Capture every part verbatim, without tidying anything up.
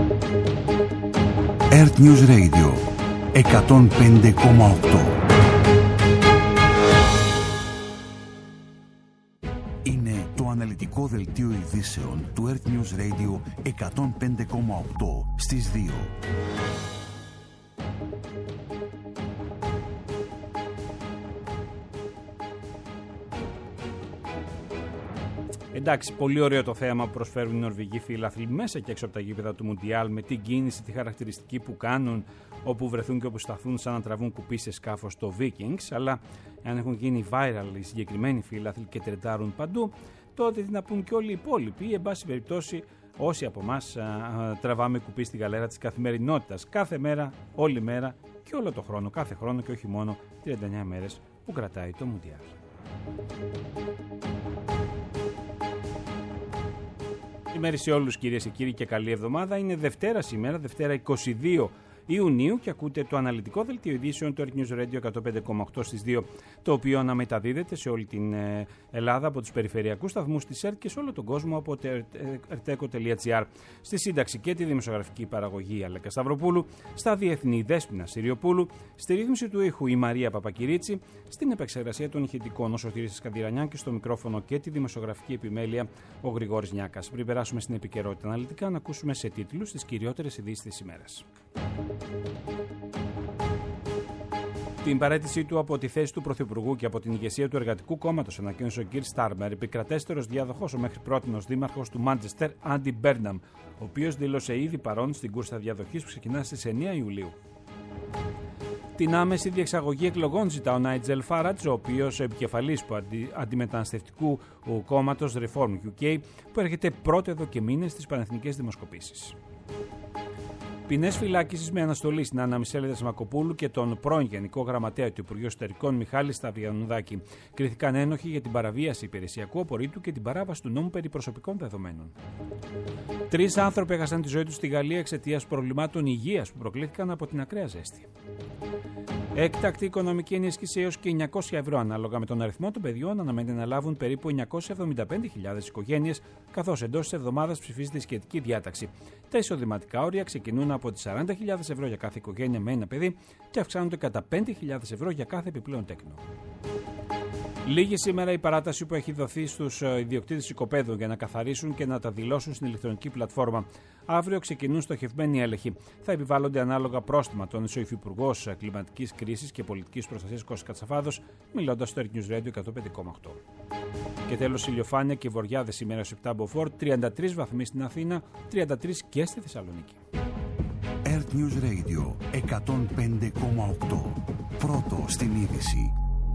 Earth News Radio εκατόν πέντε κόμμα οκτώ. Είναι το αναλυτικό δελτίο ειδήσεων του Earth News Radio εκατόν πέντε κόμμα οκτώ στις δύο. Εντάξει, πολύ ωραίο το θέαμα που προσφέρουν οι Νορβηγοί φίλαθλοι μέσα και έξω από τα γήπεδα του Μουντιάλ, με την κίνηση, τη χαρακτηριστική που κάνουν όπου βρεθούν και όπου σταθούν, σαν να τραβούν κουπί σε σκάφος στο Vikings. Αλλά αν έχουν γίνει viral οι συγκεκριμένοι φίλαθλοι και τρεντάρουν παντού, τότε τι να πούν και όλοι οι υπόλοιποι. Εν πάση περιπτώσει, όσοι από εμάς τραβάμε κουπί στη γαλέρα της καθημερινότητας, κάθε μέρα, όλη μέρα και όλο το χρόνο, κάθε χρόνο και όχι μόνο τριάντα εννέα μέρες που κρατάει το Μουντιάλ. Καλημέρα σε όλους κυρίες και κύριοι και καλή εβδομάδα. Είναι Δευτέρα σήμερα, Δευτέρα είκοσι δύο Ιουνίου και ακούτε το αναλυτικό δελτίο ειδήσεων του Earth News Radio εκατόν πέντε κόμμα οκτώ στις δύο, το οποίο αναμεταδίδεται σε όλη την Ελλάδα από τους περιφερειακούς σταθμούς της ΕΡΤ και σε όλο τον κόσμο από το ερτέκο τελεία τζι άρ. Στη σύνταξη και τη δημοσιογραφική παραγωγή Αλέκα Σταυροπούλου, στα διεθνή Δέσποινα Συριοπούλου, στη ρύθμιση του ήχου η Μαρία Παπακυρίτσι, στην επεξεργασία των ηχητικών ο Σωτήρης Σκανδυρανιάν και στο μικρόφωνο και τη δημοσιογραφική επιμέλεια ο Γρηγόρης Νιάκας. Πριν περάσουμε στην επικαιρότητα αναλυτικά, να ακούσουμε σε τίτλους τις κυριότερες ειδήσεις της ημέρας. Την παραίτησή του από τη θέση του Πρωθυπουργού και από την ηγεσία του Εργατικού Κόμματος ανακοίνωσε ο Κιρ Στάρμερ, επικρατέστερος διάδοχος ο μέχρι πρότινος δήμαρχος του Μάντσεστερ, Άντι Μπέρναμ, ο οποίος δήλωσε ήδη παρόν στην κούρσα διαδοχής που ξεκινά στις εννέα Ιουλίου. Την άμεση διεξαγωγή εκλογών ζητά ο Νάιτζελ Φάρατζ, ο οποίος επικεφαλής του αντι, αντιμεταναστευτικού κόμματος Reform γιου κέι, που έρχεται πρώτο εδώ και μήνες στις πανεθνικές δημοσκοπήσεις. Ποινές φυλάκισης με αναστολή στην Άννα Μισέλιδα Σμακοπούλου και τον πρώην Γενικό Γραμματέα του Υπουργείου Εσωτερικών Μιχάλη Σταυριανουδάκη κρίθηκαν ένοχοι για την παραβίαση υπηρεσιακού απορρίτου και την παράβαση του νόμου περί προσωπικών δεδομένων. Τρεις άνθρωποι έχασαν τη ζωή τους στη Γαλλία εξαιτίας προβλημάτων υγείας που προκλήθηκαν από την ακραία ζέστη. Έκτακτη οικονομική ενίσχυση έως και εννιακόσια ευρώ ανάλογα με τον αριθμό των παιδιών αναμένεται να λάβουν περίπου εννιακόσιες εβδομήντα πέντε χιλιάδες οικογένειες, καθώς εντός της εβδομάδας ψηφίζεται η σχετική διάταξη. Τα εισοδηματικά όρια ξεκινούν από τις σαράντα χιλιάδες ευρώ για κάθε οικογένεια με ένα παιδί και αυξάνονται κατά πέντε χιλιάδες ευρώ για κάθε επιπλέον τέκνο. Λίγη σήμερα η παράταση που έχει δοθεί στους ιδιοκτήτες οικοπαίδων για να καθαρίσουν και να τα δηλώσουν στην ηλεκτρονική πλατφόρμα. Αύριο ξεκινούν στοχευμένοι έλεγχοι. Θα επιβάλλονται ανάλογα πρόστιμα. Τον Υφυπουργός Κλιματικής Κρίσης και Πολιτικής Προστασίας Κώστας Κατσαφάδος, μιλώντας στο Earth News Radio εκατόν πέντε κόμμα οκτώ. Και τέλος, ηλιοφάνεια και βοριάδες σήμερα στους επτά μποφόρ, τριάντα τρεις βαθμοί στην Αθήνα, τριάντα τρεις και στη Θεσσαλονίκη. Earth News Radio εκατόν πέντε κόμμα οκτώ. Πρώτο στην είδηση.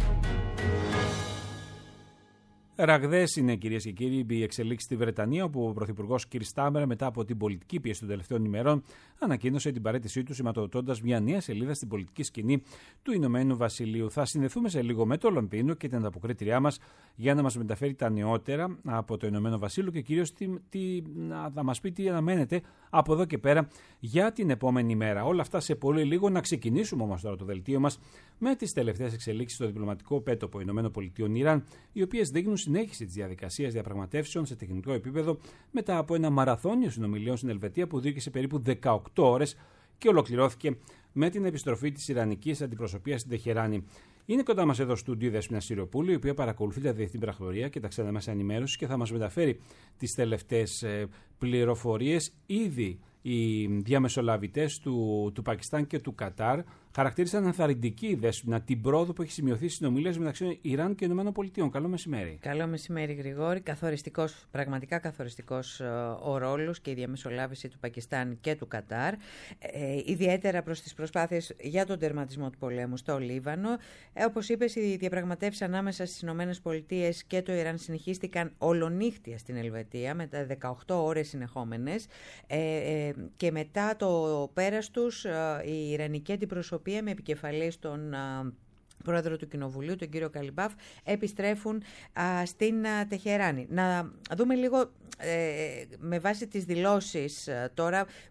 Ραγδαίες είναι, κυρίες και κύριοι, οι εξελίξεις στη Βρετανία, όπου ο Πρωθυπουργός Κιρ Στάρμερ, μετά από την πολιτική πίεση των τελευταίων ημερών, ανακοίνωσε την παραίτησή του, σηματοδοτώντας μια νέα σελίδα στην πολιτική σκηνή του Ηνωμένου Βασιλείου. Θα συνδεθούμε σε λίγο με το Λονδίνο και την ανταποκρίτριά μας για να μας μεταφέρει τα νεότερα από το Ηνωμένο Βασίλειο και κυρίως τι, τι, να μας πει τι αναμένεται από εδώ και πέρα για την επόμενη μέρα. Όλα αυτά σε πολύ λίγο. Να ξεκινήσουμε όμως τώρα το δελτίο μας με τις τελευταίες εξελίξεις στο διπλωματικό πέτωπο ΗΠΑ-Ιράν, οι οποίες δείχνουν συνέχιση της διαδικασίας διαπραγματεύσεων σε τεχνικό επίπεδο μετά από ένα μαραθώνιο συνομιλιών στην Ελβετία που διήρκησε περίπου δεκαοκτώ ώρες και ολοκληρώθηκε με την επιστροφή της Ιρανικής αντιπροσωπείας στην Τεχεράνη. Είναι κοντά μας εδώ στο στούντιο η Δέσποινα Συριοπούλου, η οποία παρακολουθεί τα διεθνή πρακτορία και τα ξένα μέσα ενημέρωσης και θα μας μεταφέρει τις τελευταίες πληροφορίες. Ήδη οι διαμεσολαβητές του, του Πακιστάν και του Κατάρ χαρακτήρισαν ενθαρρυντική η Δέσποινα την πρόοδο που έχει σημειωθεί στις συνομιλίες μεταξύ Ιράν και ΗΠΑ. Καλό μεσημέρι. Καλό μεσημέρι, Γρηγόρη. Καθοριστικός, πραγματικά καθοριστικός ο ρόλος και η διαμεσολάβηση του Πακιστάν και του Κατάρ. Ε, ιδιαίτερα προς τις προσπάθειες για τον τερματισμό του πολέμου στο Λίβανο. Ε, όπως είπες, οι διαπραγματεύσεις ανάμεσα στις ΗΠΑ και το Ιράν συνεχίστηκαν ολονύχτια στην Ελβετία με τα δεκαοκτώ ώρες συνεχόμενες. Ε, ε, και μετά το πέρας τους η Ιρανική αντιπροσωπεία με επικεφαλής τον πρόεδρο του Κοινοβουλίου, τον κύριο Καλιμπάφ, επιστρέφουν α, στην α, Τεχεράνη. Να δούμε λίγο ε, με βάση τις δηλώσεις α, τώρα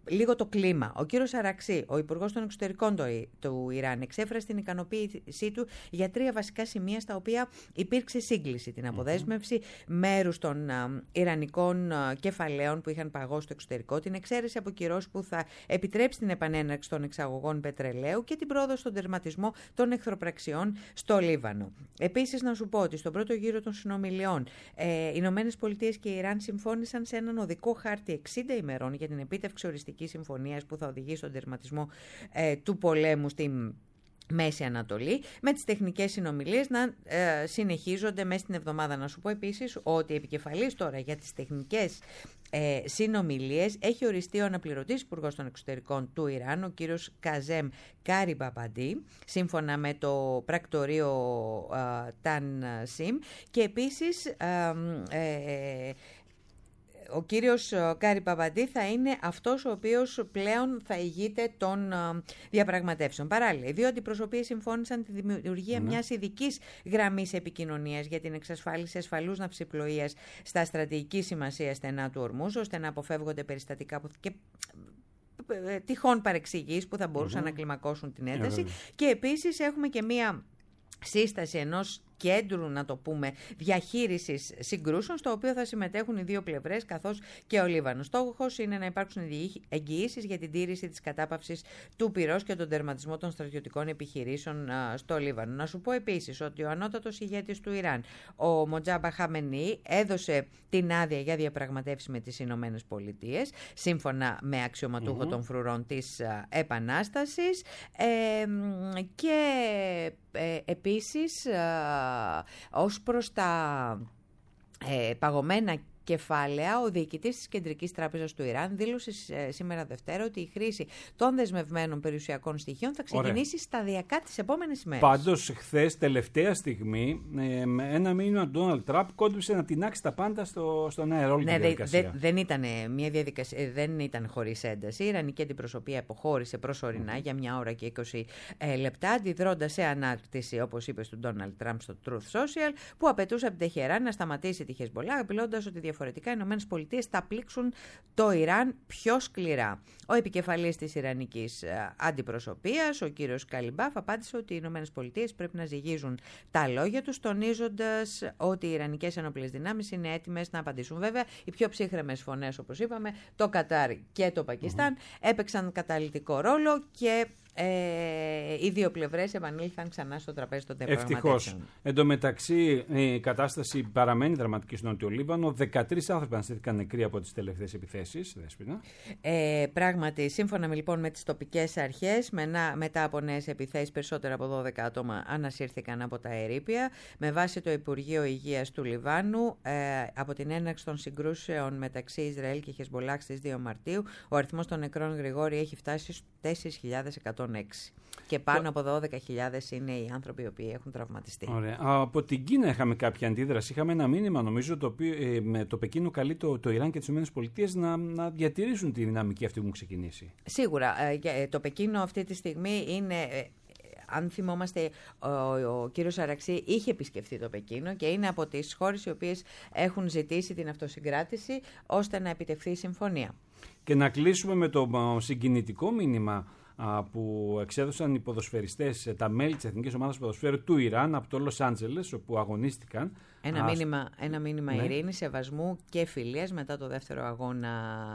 λίγο το κλίμα. Ο κύριος Αραξί, ο Υπουργός των Εξωτερικών του, του Ιράν, εξέφρασε την ικανοποίησή του για τρία βασικά σημεία στα οποία υπήρξε σύγκληση. Την αποδέσμευση mm-hmm. μέρους των α, Ιρανικών α, κεφαλαίων που είχαν παγώσει στο εξωτερικό, την εξαίρεση από κυρώσεις που θα επιτρέψει την επανέναρξη των εξαγωγών πετρελαίου και την πρόοδο στον τερματισμό των εχθροπραξιών στο Λίβανο. Επίσης, να σου πω ότι στον πρώτο γύρο των συνομιλιών ε, οι Ηνωμένες Πολιτείες και η Ιράν συμφώνησαν σε έναν οδικό χάρτη εξήντα ημερών για την επίτευξη οριστικής συμφωνίας που θα οδηγήσει στον τερματισμό ε, του πολέμου στην Μέση Ανατολή, με τις τεχνικές συνομιλίες να ε, συνεχίζονται μέσα στην εβδομάδα. Να σου πω επίσης ότι επικεφαλής τώρα για τις τεχνικές ε, συνομιλίες έχει οριστεί ο αναπληρωτής υπουργός των εξωτερικών του Ιράν, ο κύριος Καζέμ Κάριμπαμπαντή, σύμφωνα με το πρακτορείο ε, Ταν Σιμ, και επίσης ε, ε, ο κύριος Κάριμπαμπαντή θα είναι αυτός ο οποίος πλέον θα ηγείται των διαπραγματεύσεων. Παράλληλα, οι δύο αντιπροσωπείες συμφώνησαν τη δημιουργία mm. μιας ειδικής γραμμής επικοινωνίας για την εξασφάλιση ασφαλούς ναυσιπλοείας στα στρατηγική σημασία στενά του Ορμούζ, ώστε να αποφεύγονται περιστατικά που και τυχόν παρεξηγήσεις που θα μπορούσαν mm-hmm. να κλιμακώσουν την ένταση. Yeah, και επίσης έχουμε και μία σύσταση ενός κέντρου, να το πούμε, διαχείρισης συγκρούσεων, στο οποίο θα συμμετέχουν οι δύο πλευρές καθώς και ο Λίβανος. Στόχος είναι να υπάρξουν εγγυήσεις για την τήρηση της κατάπαυσης του πυρός και τον τερματισμό των στρατιωτικών επιχειρήσεων α, στο Λίβανο. Να σου πω επίσης ότι ο ανώτατος ηγέτης του Ιράν, ο Μοτζάμπα Χαμενή, έδωσε την άδεια για διαπραγματεύσεις με τις Ηνωμένες Πολιτείες, σύμφωνα με αξιωματούχο mm-hmm. των φρουρών της α, Επανάστασης, ε, και ε, επίσης α, ως προς τα ε, παγωμένα κεφάλαια, ο διοικητής της Κεντρικής Τράπεζας του Ιράν δήλωσε ε, σήμερα Δευτέρα ότι η χρήση των δεσμευμένων περιουσιακών στοιχείων θα ξεκινήσει Ωραία. σταδιακά τις επόμενες ημέρες. Πάντως, χθες, τελευταία στιγμή, ε, με ένα μήνυμα του Ντόναλντ Τραμπ κόντουψε να τεινάξει τα πάντα στο, στον αέρα, όλη ναι, τη διαδικασία. Δε, δεν ήταν μια διαδικασία, δεν ήταν χωρίς ένταση. Η Ιρανική αντιπροσωπεία αποχώρησε προσωρινά mm. για μια ώρα και είκοσι ε, λεπτά, αντιδρώντας σε ανάρτηση, όπως είπε, του Ντόναλντ Τραμπ στο Truth Social, που απαιτούσε από την Τεχεράν να σταματήσει τη Χεσμπολά, απειλώντας ότι διαφορετικά οι Ηνωμένες Πολιτείες θα πλήξουν το Ιράν πιο σκληρά. Ο επικεφαλής της Ιρανικής αντιπροσωπείας, ο κύριος Καλιμπάφ, απάντησε ότι οι Ηνωμένες Πολιτείες πρέπει να ζυγίζουν τα λόγια τους, τονίζοντας ότι οι Ιρανικές ενόπλες δυνάμεις είναι έτοιμες να απαντήσουν. Βέβαια, οι πιο ψύχρεμες φωνές, όπως είπαμε, το Κατάρ και το Πακιστάν, mm-hmm. έπαιξαν καταλυτικό ρόλο και Ε, οι δύο πλευρές επανήλθαν ξανά στο τραπέζι των διαπραγματεύσεων. Ευτυχώς. Εν τω μεταξύ, η κατάσταση παραμένει δραματική στο Νότιο Λίβανο. δεκατρείς άνθρωποι αναστήθηκαν νεκροί από τις τελευταίες επιθέσεις. Δέσποινα. Ε, πράγματι, σύμφωνα με, λοιπόν, με τις τοπικές αρχές, με, μετά από νέες επιθέσεις, περισσότερα από δώδεκα άτομα ανασύρθηκαν από τα ερείπια. Με βάση το Υπουργείο Υγείας του Λιβάνου, ε, από την έναρξη των συγκρούσεων μεταξύ Ισραήλ και Χεσμπολάχ στις δύο Μαρτίου, ο αριθμός των νεκρών, Γρηγόρη, έχει φτάσει στους τέσσερις χιλιάδες εκατόν έξι. Και πάνω από δώδεκα χιλιάδες είναι οι άνθρωποι οι οποίοι έχουν τραυματιστεί. Ωραία. Από την Κίνα είχαμε κάποια αντίδραση. Είχαμε ένα μήνυμα, νομίζω, το οποίο ε, με το Πεκίνο καλεί το, το Ιράν και τις ΗΠΑ να, να διατηρήσουν τη δυναμική αυτή που έχουν ξεκινήσει. Σίγουρα. Ε, το Πεκίνο αυτή τη στιγμή είναι. Ε, αν θυμόμαστε, ο, ο κύριος Αραξί είχε επισκεφθεί το Πεκίνο και είναι από τις χώρες οι οποίες έχουν ζητήσει την αυτοσυγκράτηση ώστε να επιτευχθεί η συμφωνία. Και να κλείσουμε με το συγκινητικό μήνυμα που εξέδωσαν οι ποδοσφαιριστές, τα μέλη της Εθνικής Ομάδας Ποδοσφαίρου του Ιράν από το Λος Άντζελες, όπου αγωνίστηκαν. Ένα α, μήνυμα, ένα μήνυμα ναι. ειρήνης, σεβασμού και φιλίας μετά το δεύτερο αγώνα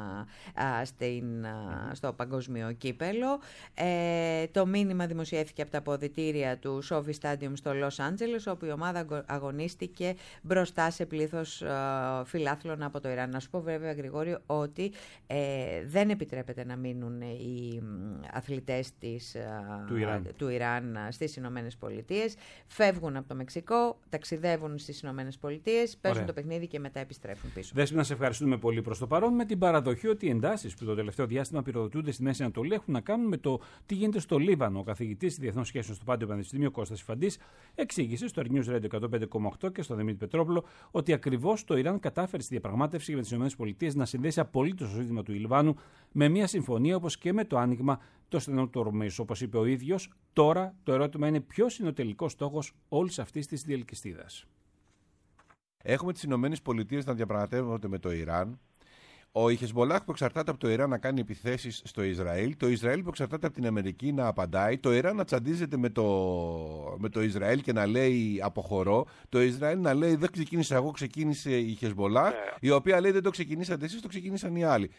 α, στην, α, στο παγκόσμιο κύπελο. Ε, το μήνυμα δημοσιεύθηκε από τα αποδυτήρια του Σόφι Stadium στο Λος Άντζελες, όπου η ομάδα αγωνίστηκε μπροστά σε πλήθος α, φιλάθλων από το Ιράν. Να σου πω βέβαια, Γρηγόρη, ότι ε, δεν επιτρέπεται να μείνουν οι αθλητές της, α, του Ιράν, του Ιράν στις Ηνωμένες Πολιτείες. Φεύγουν από το Μεξικό, ταξιδεύουν στις Ηνωμένες Πολιτείες, παίζουν Ωραία. το παιχνίδι και μετά επιστρέφουν πίσω. Δέσποινα, να σε ευχαριστούμε πολύ προς το παρόν, με την παραδοχή ότι οι εντάσεις που το τελευταίο διάστημα πυροδοτούνται στη Μέση Ανατολή έχουν να κάνουν με το τι γίνεται στο Λίβανο. Ο καθηγητής διεθνών σχέσεων στο Πάντιο Πανεπιστήμιο, Κώστας Ιφαντής, εξήγησε στο News Radio εκατόν πέντε κόμμα οκτώ και στο Δημήτρη Πετρόπουλο ότι ακριβώς το Ιράν κατάφερε στη διαπραγμάτευση με τις ΗΠΑ να συνδέσει απολύτως το ζήτημα του Λιβάνου με μια συμφωνία, όπως και με το άνοιγμα το στενό του Ορμούζ. Όπως είπε ο ίδιος, τώρα το ερώτημα είναι ποιος είναι ο τελικός στόχος όλης αυτής της διελκυστίδας. Έχουμε τις Ηνωμένες Πολιτείες να διαπραγματεύονται με το Ιράν. Ο η Χεσμολάχ που εξαρτάται από το Ιράν να κάνει επιθέσεις στο Ισραήλ, το Ισραήλ που εξαρτάται από την Αμερική να απαντάει, το Ιράν να τσαντίζεται με το, με το Ισραήλ και να λέει αποχωρώ, το Ισραήλ να λέει δεν ξεκίνησα εγώ, ξεκίνησε η Χεσμολάχ, ναι. η οποία λέει δεν το ξεκινήσατε εσείς, το ξεκίνησαν οι άλλοι.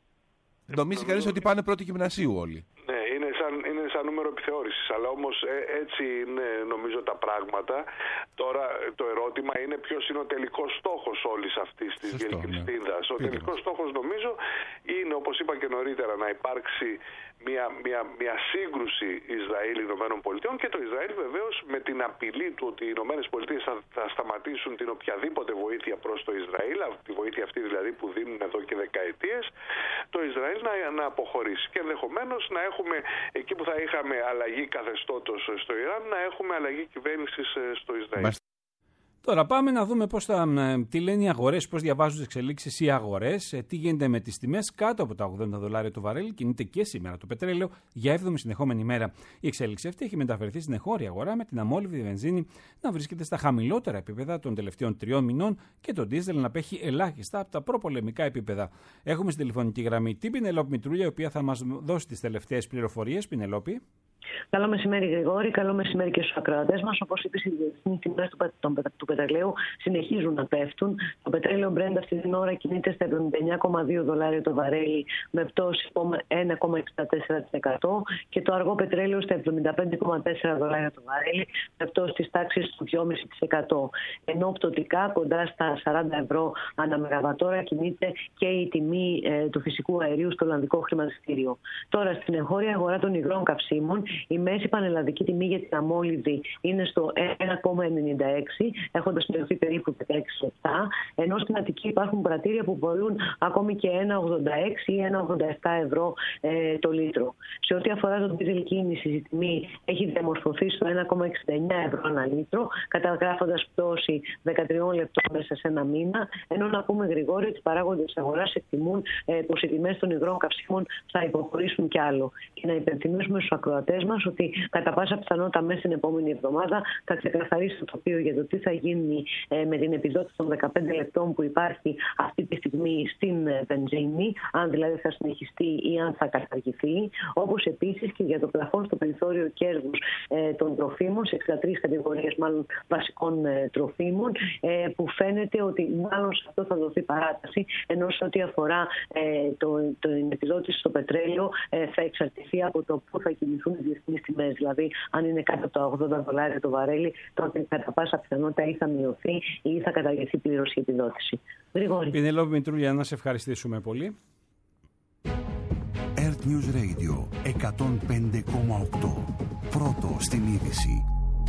Ε, Νομίζει κανείς ότι πάνε πρώτη γυμνασίου όλοι. Ναι, είναι σαν, είναι σαν νούμερο επιθεώρησης, αλλά όμως ε, έτσι είναι νομίζω τα πράγματα. Τώρα το ερώτημα είναι ποιος είναι ο τελικός στόχος όλης αυτής της διελκυστίδας. Ναι. Ο τελικός στόχος νομίζω είναι, όπως είπα και νωρίτερα, να υπάρξει μια, μια, μια σύγκρουση Ισραήλ-Ηνωμένων Πολιτειών και το Ισραήλ βεβαίως με την απειλή του ότι οι Ηνωμένες Πολιτείες θα, θα σταματήσουν την οποιαδήποτε βοήθεια προς το Ισραήλ, τη βοήθεια αυτή δηλαδή που δίνουν εδώ και δεκαετίες, το Ισραήλ να, να αποχωρήσει. Και ενδεχομένως να έχουμε, εκεί που θα είχαμε αλλαγή καθεστώτος στο Ιράν, να έχουμε αλλαγή κυβέρνησης στο Ισραήλ. Τώρα πάμε να δούμε πώς θα, τι λένε οι αγορές, πώς διαβάζουν τις εξελίξεις οι αγορές, τι γίνεται με τις τιμές κάτω από τα ογδόντα δολάρια το βαρέλι. Κινείται και σήμερα το πετρέλαιο για έβδομη συνεχόμενη μέρα. Η εξέλιξη αυτή έχει μεταφερθεί στην εγχώρια αγορά με την αμόλυβδη βενζίνη να βρίσκεται στα χαμηλότερα επίπεδα των τελευταίων τριών μηνών και το ντίζελ να απέχει ελάχιστα από τα προπολεμικά επίπεδα. Έχουμε στην τηλεφωνική γραμμή την Πινελόπη Μητρούλια, η οποία θα μας δώσει τις τελευταίες πληροφορίες. Πινελόπη. Καλό μεσημέρι, Γρηγόρη. Καλό μεσημέρι και στους ακροατές μας. Όπως είπες, οι διεθνείς τιμές του, του, του πετρελαίου συνεχίζουν να πέφτουν. Το πετρέλαιο Brent αυτή την ώρα κινείται στα εβδομήντα εννιά κόμμα δύο δολάρια το βαρέλι με πτώση ένα κόμμα εξήντα τέσσερα τοις εκατό και το αργό πετρέλαιο στα εβδομήντα πέντε κόμμα τέσσερα δολάρια το βαρέλι με πτώση της τάξης του δύο κόμμα πέντε τοις εκατό. Ενώ πτωτικά κοντά στα σαράντα ευρώ ανά μεγαβατόρα κινείται και η τιμή ε, του φυσικού αερίου στο Ολλανδικό χρηματιστήριο. Τώρα στην εγχώρια αγορά των υγρών καυσίμων, η μέση πανελλαδική τιμή για την αμόλυβδη είναι στο ένα κόμμα ενενήντα έξι, έχοντας μειωθεί περίπου δεκαέξι λεπτά, ενώ στην Αττική υπάρχουν πρατήρια που μπορούν ακόμη και ένα κόμμα ογδόντα έξι ή ένα κόμμα ογδόντα επτά ευρώ ε, το λίτρο. Σε ό,τι αφορά τον δίζελ κίνηση, η τιμή έχει διαμορφωθεί στο ένα κόμμα εξήντα εννιά ευρώ ένα λίτρο, καταγράφοντας πτώση δεκατρία λεπτών μέσα σε ένα μήνα, ενώ να πούμε, Γρηγόρη, ότι οι παράγοντες της αγοράς εκτιμούν ε, πως οι τιμές των υγρών καυσίμων θα υποχωρήσουν κι άλλο. Και να υπενθυμίσουμε στους ακροατές μας ότι κατά πάσα πιθανότητα μέσα στην επόμενη εβδομάδα θα ξεκαθαρίσει το τοπίο για το τι θα γίνει ε, με την επιδότηση των δεκαπέντε λεπτών που υπάρχει αυτή τη στιγμή στην ε, βενζίνη, αν δηλαδή θα συνεχιστεί ή αν θα καταργηθεί, όπως επίσης και για το πλαφόν στο περιθώριο κέρδους ε, των τροφίμων, σε εξήντα τρεις κατηγορίες μάλλον βασικών ε, τροφίμων, ε, που φαίνεται ότι μάλλον σε αυτό θα δοθεί παράταση, ενώ σε ό,τι αφορά ε, το, το, την επιδότηση στο πετρέλαιο ε, θα εξαρτηθεί από το πού θα κινηθούν οι διεθνείς τιμές. Δηλαδή, αν είναι κάτω από τα ογδόντα δολάρια το βαρέλι, τότε κατά πάσα πιθανότητα ή θα μειωθεί ή θα καταργηθεί πλήρως η επιδότηση. Γρηγόρη. Πινελόπη Μητρούλια, να σε ευχαριστήσουμε πολύ. Earth News Radio εκατόν πέντε κόμμα οκτώ. Πρώτο στην είδηση.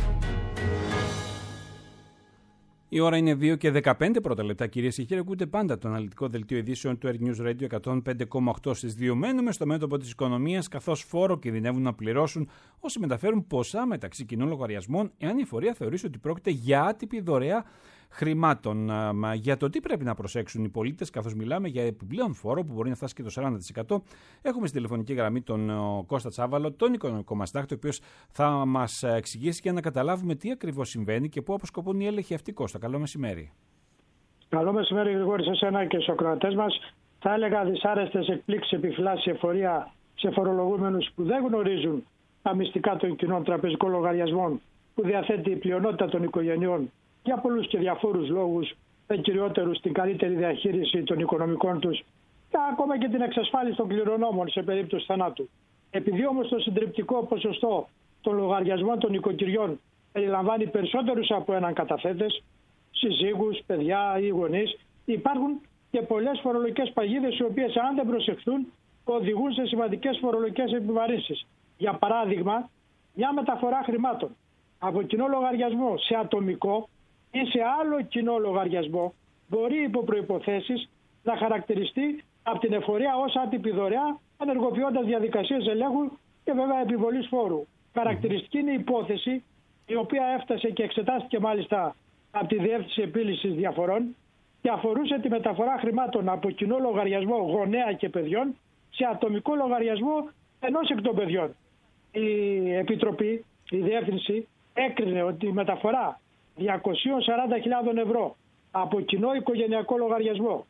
Η ώρα είναι δύο και δεκαπέντε πρώτα λεπτά, κυρίες και κύριοι. Ακούτε πάντα το αναλυτικό δελτίο ειδήσεων του Earth News Radio εκατόν πέντε κόμμα οκτώ στις δύο. Μένουμε στο μέτωπο της οικονομίας, καθώς φόρο κινδυνεύουν να πληρώσουν όσοι μεταφέρουν ποσά μεταξύ κοινών λογαριασμών, εάν η εφορία θεωρήσει ότι πρόκειται για άτυπη δωρεά χρημάτων. Για το τι πρέπει να προσέξουν οι πολίτες, καθώς μιλάμε για επιπλέον φόρο που μπορεί να φτάσει και το σαράντα τοις εκατό, έχουμε στη τηλεφωνική γραμμή τον Κώστα Τσάβαλο, τον οικονομικό μας τάκτη, ο οποίος θα μας εξηγήσει για να καταλάβουμε τι ακριβώς συμβαίνει και πού αποσκοπούν οι έλεγχοι αυτοί. Κώστα, καλό μεσημέρι. Καλό μεσημέρι, Γρηγόρη, σε εσένα και στους ακροατές μας. Θα έλεγα δυσάρεστες εκπλήξεις επιφυλάσσει εφορία σε φορολογούμενους που δεν γνωρίζουν τα μυστικά των κοινών τραπεζικών λογαριασμών που διαθέτει η πλειονότητα των οικογενειών για πολλούς και διαφόρους λόγους, δεν κυριότερους στην καλύτερη διαχείριση των οικονομικών τους και ακόμα και την εξασφάλιση των κληρονόμων σε περίπτωση θανάτου. Επειδή όμως το συντριπτικό ποσοστό των λογαριασμών των οικοκυριών περιλαμβάνει περισσότερους από έναν καταθέτες, συζύγους, παιδιά ή γονείς, υπάρχουν και πολλές φορολογικές παγίδες οι οποίες, αν δεν προσεχθούν, οδηγούν σε σημαντικές φορολογικές επιβαρύνσεις. Για παράδειγμα, μια μεταφορά χρημάτων από κοινό λογαριασμό σε ατομικό ή σε άλλο κοινό λογαριασμό μπορεί υπό προϋποθέσεις να χαρακτηριστεί από την εφορία ως άτυπη δωρεά, ενεργοποιώντας διαδικασίες ελέγχου και βέβαια επιβολής φόρου. Χαρακτηριστική είναι η υπόθεση, η οποία έφτασε και εξετάστηκε μάλιστα από τη Διεύθυνση Επίλυσης Διαφορών και αφορούσε τη μεταφορά χρημάτων από κοινό λογαριασμό γονέα και παιδιών σε ατομικό λογαριασμό ενός εκ των παιδιών. Η Επιτροπή, η Διεύθυνση, έκρινε ότι η μεταφορά διακόσιες σαράντα χιλιάδες ευρώ από κοινό οικογενειακό λογαριασμό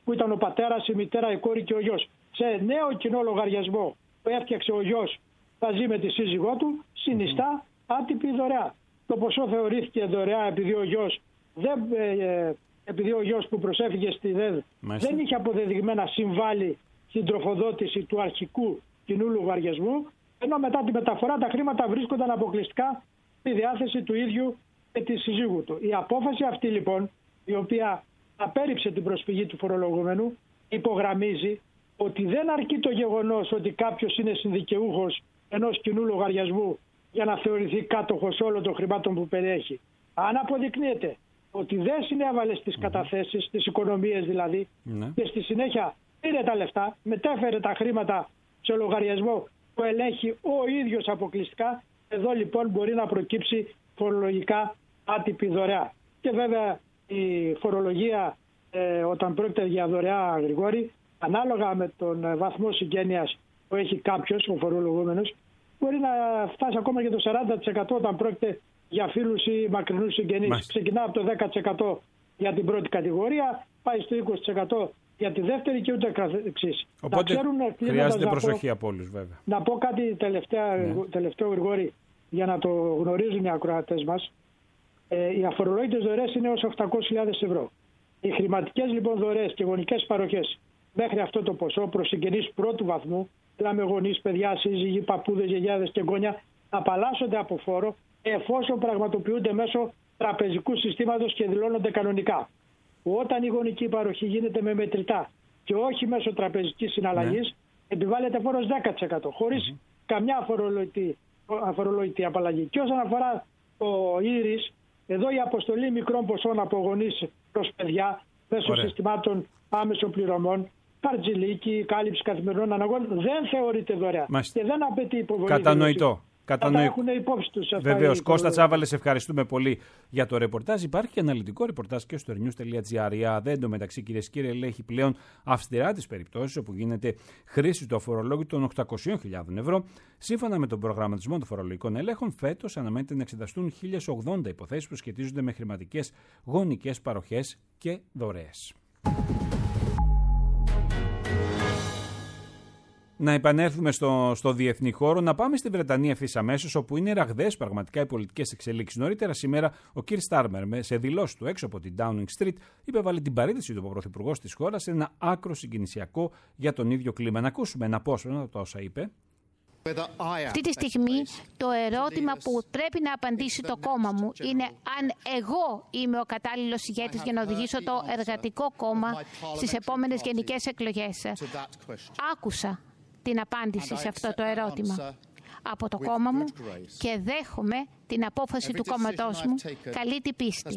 που ήταν ο πατέρας, η μητέρα, η κόρη και ο γιος. Σε νέο κοινό λογαριασμό που έφτιαξε ο γιος, θα ζει με τη σύζυγό του, συνιστά άτυπη δωρεά. Το ποσό θεωρήθηκε δωρεά επειδή ο γιος, δεν, ε, επειδή ο γιος που προσέφυγε στη ΔΕΔ Μάλιστα. δεν είχε αποδεδειγμένα συμβάλει στην τροφοδότηση του αρχικού κοινού λογαριασμού, ενώ μετά τη μεταφορά τα χρήματα βρίσκονταν αποκλειστικά στη διάθεση του ίδιου και της συζύγου του. Η απόφαση αυτή λοιπόν, η οποία απέρριψε την προσφυγή του φορολογούμενου, υπογραμμίζει ότι δεν αρκεί το γεγονός ότι κάποιος είναι συνδικαιούχος ενός κοινού λογαριασμού για να θεωρηθεί κάτοχος όλων των χρημάτων που περιέχει. Αν αποδεικνύεται ότι δεν συνέβαλε στις καταθέσεις, στις οικονομίες δηλαδή, mm-hmm. και στη συνέχεια πήρε τα λεφτά, μετέφερε τα χρήματα σε λογαριασμό που ελέγχει ο ίδιος αποκλειστικά, εδώ λοιπόν μπορεί να προκύψει φορολογικά άτυπη δωρεά. Και βέβαια η φορολογία ε, όταν πρόκειται για δωρεά, Γρηγόρη, ανάλογα με τον βαθμό συγγένειας που έχει κάποιος, ο φορολογούμενος, μπορεί να φτάσει ακόμα και το σαράντα τοις εκατό όταν πρόκειται για φίλους ή μακρινούς συγγενείς. Μάλιστα. Ξεκινά από το δέκα τοις εκατό για την πρώτη κατηγορία, πάει στο είκοσι τοις εκατό για τη δεύτερη και ούτε καθεξής. Οπότε ξέρουν, χρειάζεται προσοχή από όλους βέβαια. Να πω κάτι τελευταία, ναι. τελευταίο, Γρηγόρη, για να το γνωρίζουν οι ακροατές μας. Ε, οι αφορολόγητες δωρεές είναι ως οκτακόσιες χιλιάδες ευρώ. Οι χρηματικές λοιπόν δωρεές και γονικές παροχές μέχρι αυτό το ποσό προς συγγενείς πρώτου βαθμού, δηλαδή γονείς, παιδιά, σύζυγοι, παππούδες, γιαγιάδες και γόνια, απαλλάσσονται από φόρο εφόσον πραγματοποιούνται μέσω τραπεζικού συστήματος και δηλώνονται κανονικά. Όταν η γονική παροχή γίνεται με μετρητά και όχι μέσω τραπεζικής συναλλαγής, ναι. επιβάλλεται φόρος δέκα τοις εκατό, χωρίς mm-hmm. καμιά αφορολόγητη, αφορολόγητη απαλλαγή. Και όσον αφορά το ήρις, εδώ η αποστολή μικρών ποσών από γονείς προς παιδιά μέσω Ωραία. συστημάτων άμεσων πληρωμών, χαρτζηλίκι, κάλυψη καθημερινών αναγκών, δεν θεωρείται δωρεά. Μάλιστα. Και δεν απαιτεί υποβολή. Κατανοητό. Κατανοητό. Βεβαίως. Κώστα Τσάβαλε, σε ευχαριστούμε πολύ για το ρεπορτάζ. Υπάρχει και αναλυτικό ρεπορτάζ και στο news τελεία gr. Η ΑΔΕ εντωμεταξύ, κυρίες και κύριοι, ελέγχει πλέον αυστηρά τις περιπτώσεις όπου γίνεται χρήση του αφορολόγητου των οκτακόσιες χιλιάδες ευρώ. Σύμφωνα με τον προγραμματισμό των φορολογικών ελέγχων, φέτος αναμένεται να εξεταστούν χίλιες ογδόντα υποθέσεις που σχετίζονται με χρηματικές γονικές παροχές και δωρεές. Να επανέλθουμε στο, στο διεθνή χώρο, να πάμε στη Βρετανία ευθύς αμέσως, όπου είναι ραγδαίες πραγματικά οι πολιτικές εξελίξεις. Νωρίτερα σήμερα, ο Κιρ Στάρμερ, σε δηλώσεις του έξω από την Downing Street, υπέβαλε την παρήντηση του πρωθυπουργός της χώρας σε ένα άκρο συγκινησιακό για τον ίδιο κλίμα. Να ακούσουμε ένα απόσπασμα από όσα είπε. Αυτή τη στιγμή το ερώτημα που πρέπει να απαντήσει το κόμμα μου είναι αν εγώ είμαι ο κατάλληλος ηγέτης για να οδηγήσω το εργατικό κόμμα στις επόμενες γενικές εκλογές. Άκουσα την απάντηση σε αυτό το ερώτημα από το κόμμα μου και δέχομαι την απόφαση του κόμματός μου καλή την πίστη.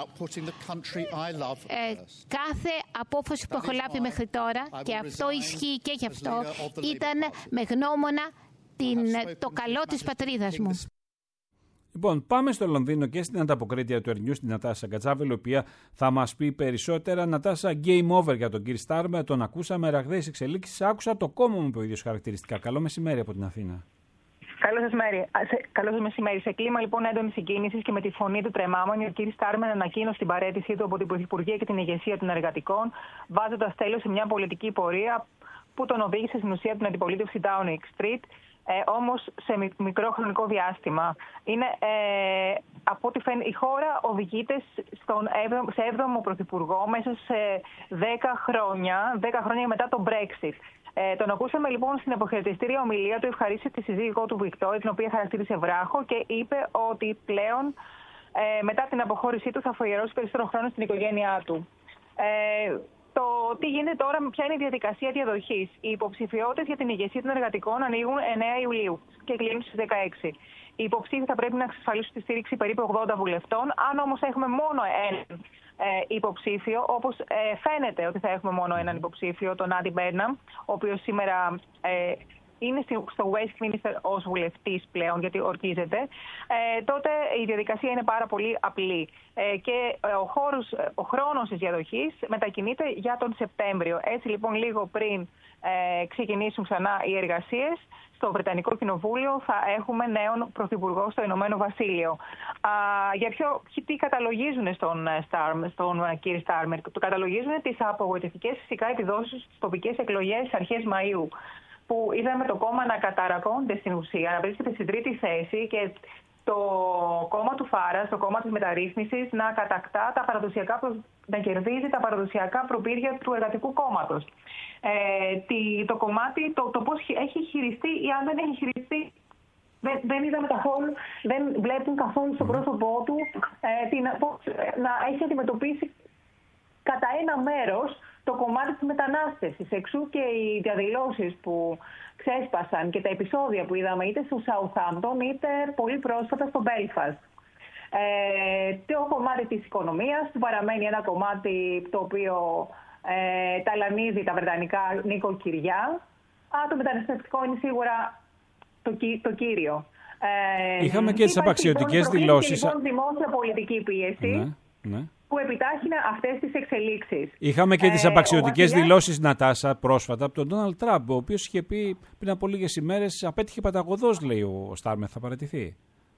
Ε, κάθε απόφαση που έχω λάβει μέχρι τώρα, και αυτό ισχύει και γι' αυτό, ήταν με γνώμονα την, το καλό της πατρίδας μου. Λοιπόν, πάμε στο Λονδίνο και στην ανταποκρίτρια του Air News, την Νατάσα Κατσάβελ, η οποία θα μας πει περισσότερα. Νατάσα, game over για τον Κιρ Στάρμερ. Τον ακούσαμε, ραγδαίες εξελίξεις. Άκουσα το κόμμα μου, είπε ο ίδιος χαρακτηριστικά. Καλό μεσημέρι από την Αθήνα. Καλό σας μεσημέρι. Καλό σας μεσημέρι. Σε κλίμα λοιπόν έντονη συγκίνηση και με τη φωνή του τρεμάμενη, ο κ. Στάρμερ ανακοίνωσε την παραίτησή του από την Πρωθυπουργία και την ηγεσία των εργατικών, βάζοντας τέλος σε μια πολιτική πορεία που τον οδήγησε στην ουσία την αντιπολίτευση Downing Street. Ε, όμως σε μικρό χρονικό διάστημα. Είναι, ε, από ό,τι φαίνεται, η χώρα οδηγείται στον έβδομο, σε έβδομο πρωθυπουργό μέσα σε δέκα χρόνια, δέκα χρόνια μετά το Brexit. Ε, τον ακούσαμε λοιπόν στην αποχαιρετιστήρια ομιλία του, ευχαρίστησε τη σύζυγό του Βικτόρια, την οποία χαρακτήρισε βράχο, και είπε ότι πλέον ε, μετά την αποχώρησή του θα αφιερώσει περισσότερο χρόνο στην οικογένειά του. Ε, Το τι γίνεται τώρα, ποια είναι η διαδικασία διαδοχής. Οι υποψηφιότητες για την ηγεσία των εργατικών ανοίγουν εννέα Ιουλίου και κλείνουν στις δεκαέξι. Οι υποψήφοι θα πρέπει να εξασφαλίσουν τη στήριξη περίπου ογδόντα βουλευτών. Αν όμως έχουμε μόνο έναν ε, υποψήφιο, όπως ε, φαίνεται ότι θα έχουμε μόνο έναν υποψήφιο, τον Άντι Μπέρναμ, ο οποίος σήμερα ε, είναι στο Westminster ως βουλευτής πλέον, γιατί ορκίζεται, ε, τότε η διαδικασία είναι πάρα πολύ απλή. Ε, και ο, χώρος, ο χρόνος της διαδοχής μετακινείται για τον Σεπτέμβριο. Έτσι λοιπόν λίγο πριν ε, ξεκινήσουν ξανά οι εργασίες, στο Βρετανικό Κοινοβούλιο θα έχουμε νέον πρωθυπουργό στο Ηνωμένο Βασίλειο. Α, για ποιο, τι καταλογίζουν στον, στον κύριο Στάρμερ? Το καταλογίζουν τις απογοητευτικές φυσικά επιδόσεις στις τοπικές εκλογές αρχές Μαΐου, που είδαμε το κόμμα να καταρακώνται στην ουσία, να βρίσκεται στην τρίτη θέση και το κόμμα του Φάρας, το κόμμα της μεταρρύθμισης, να κατακτά τα παραδοσιακά, να κερδίζει τα παραδοσιακά προπήρια του Εργατικού Κόμματος. Ε, το κομμάτι, το, το πώς έχει χειριστεί ή αν δεν έχει χειριστεί, δεν, δεν είδαμε καθόλου, δεν βλέπουν καθόλου στο πρόσωπό του ε, την, πώς, να έχει αντιμετωπίσει κατά ένα μέρος το κομμάτι της μετανάστευσης. Εξού και οι διαδηλώσεις που ξέσπασαν και τα επεισόδια που είδαμε είτε στο Southampton είτε πολύ πρόσφατα στο Belfast. Ε, το κομμάτι της οικονομίας που παραμένει ένα κομμάτι το οποίο ε, ταλανίζει τα βρετανικά νοικοκυριά. Α, το μεταναστευτικό είναι σίγουρα το, το κύριο. Ε, Είχαμε και τις απαξιωτικές δηλώσεις. Λοιπόν, δημόσια πολιτική πίεση. Ναι, ναι. Που επιτάχυνε αυτές τις εξελίξεις. Είχαμε και τις απαξιωτικές ε, δηλώσεις, Νατάσα, πρόσφατα από τον Ντόναλντ Τραμπ, ο οποίος είχε πει πριν από λίγες ημέρες, απέτυχε παταγωδός, λέει ο Στάρμερ, θα παραιτηθεί.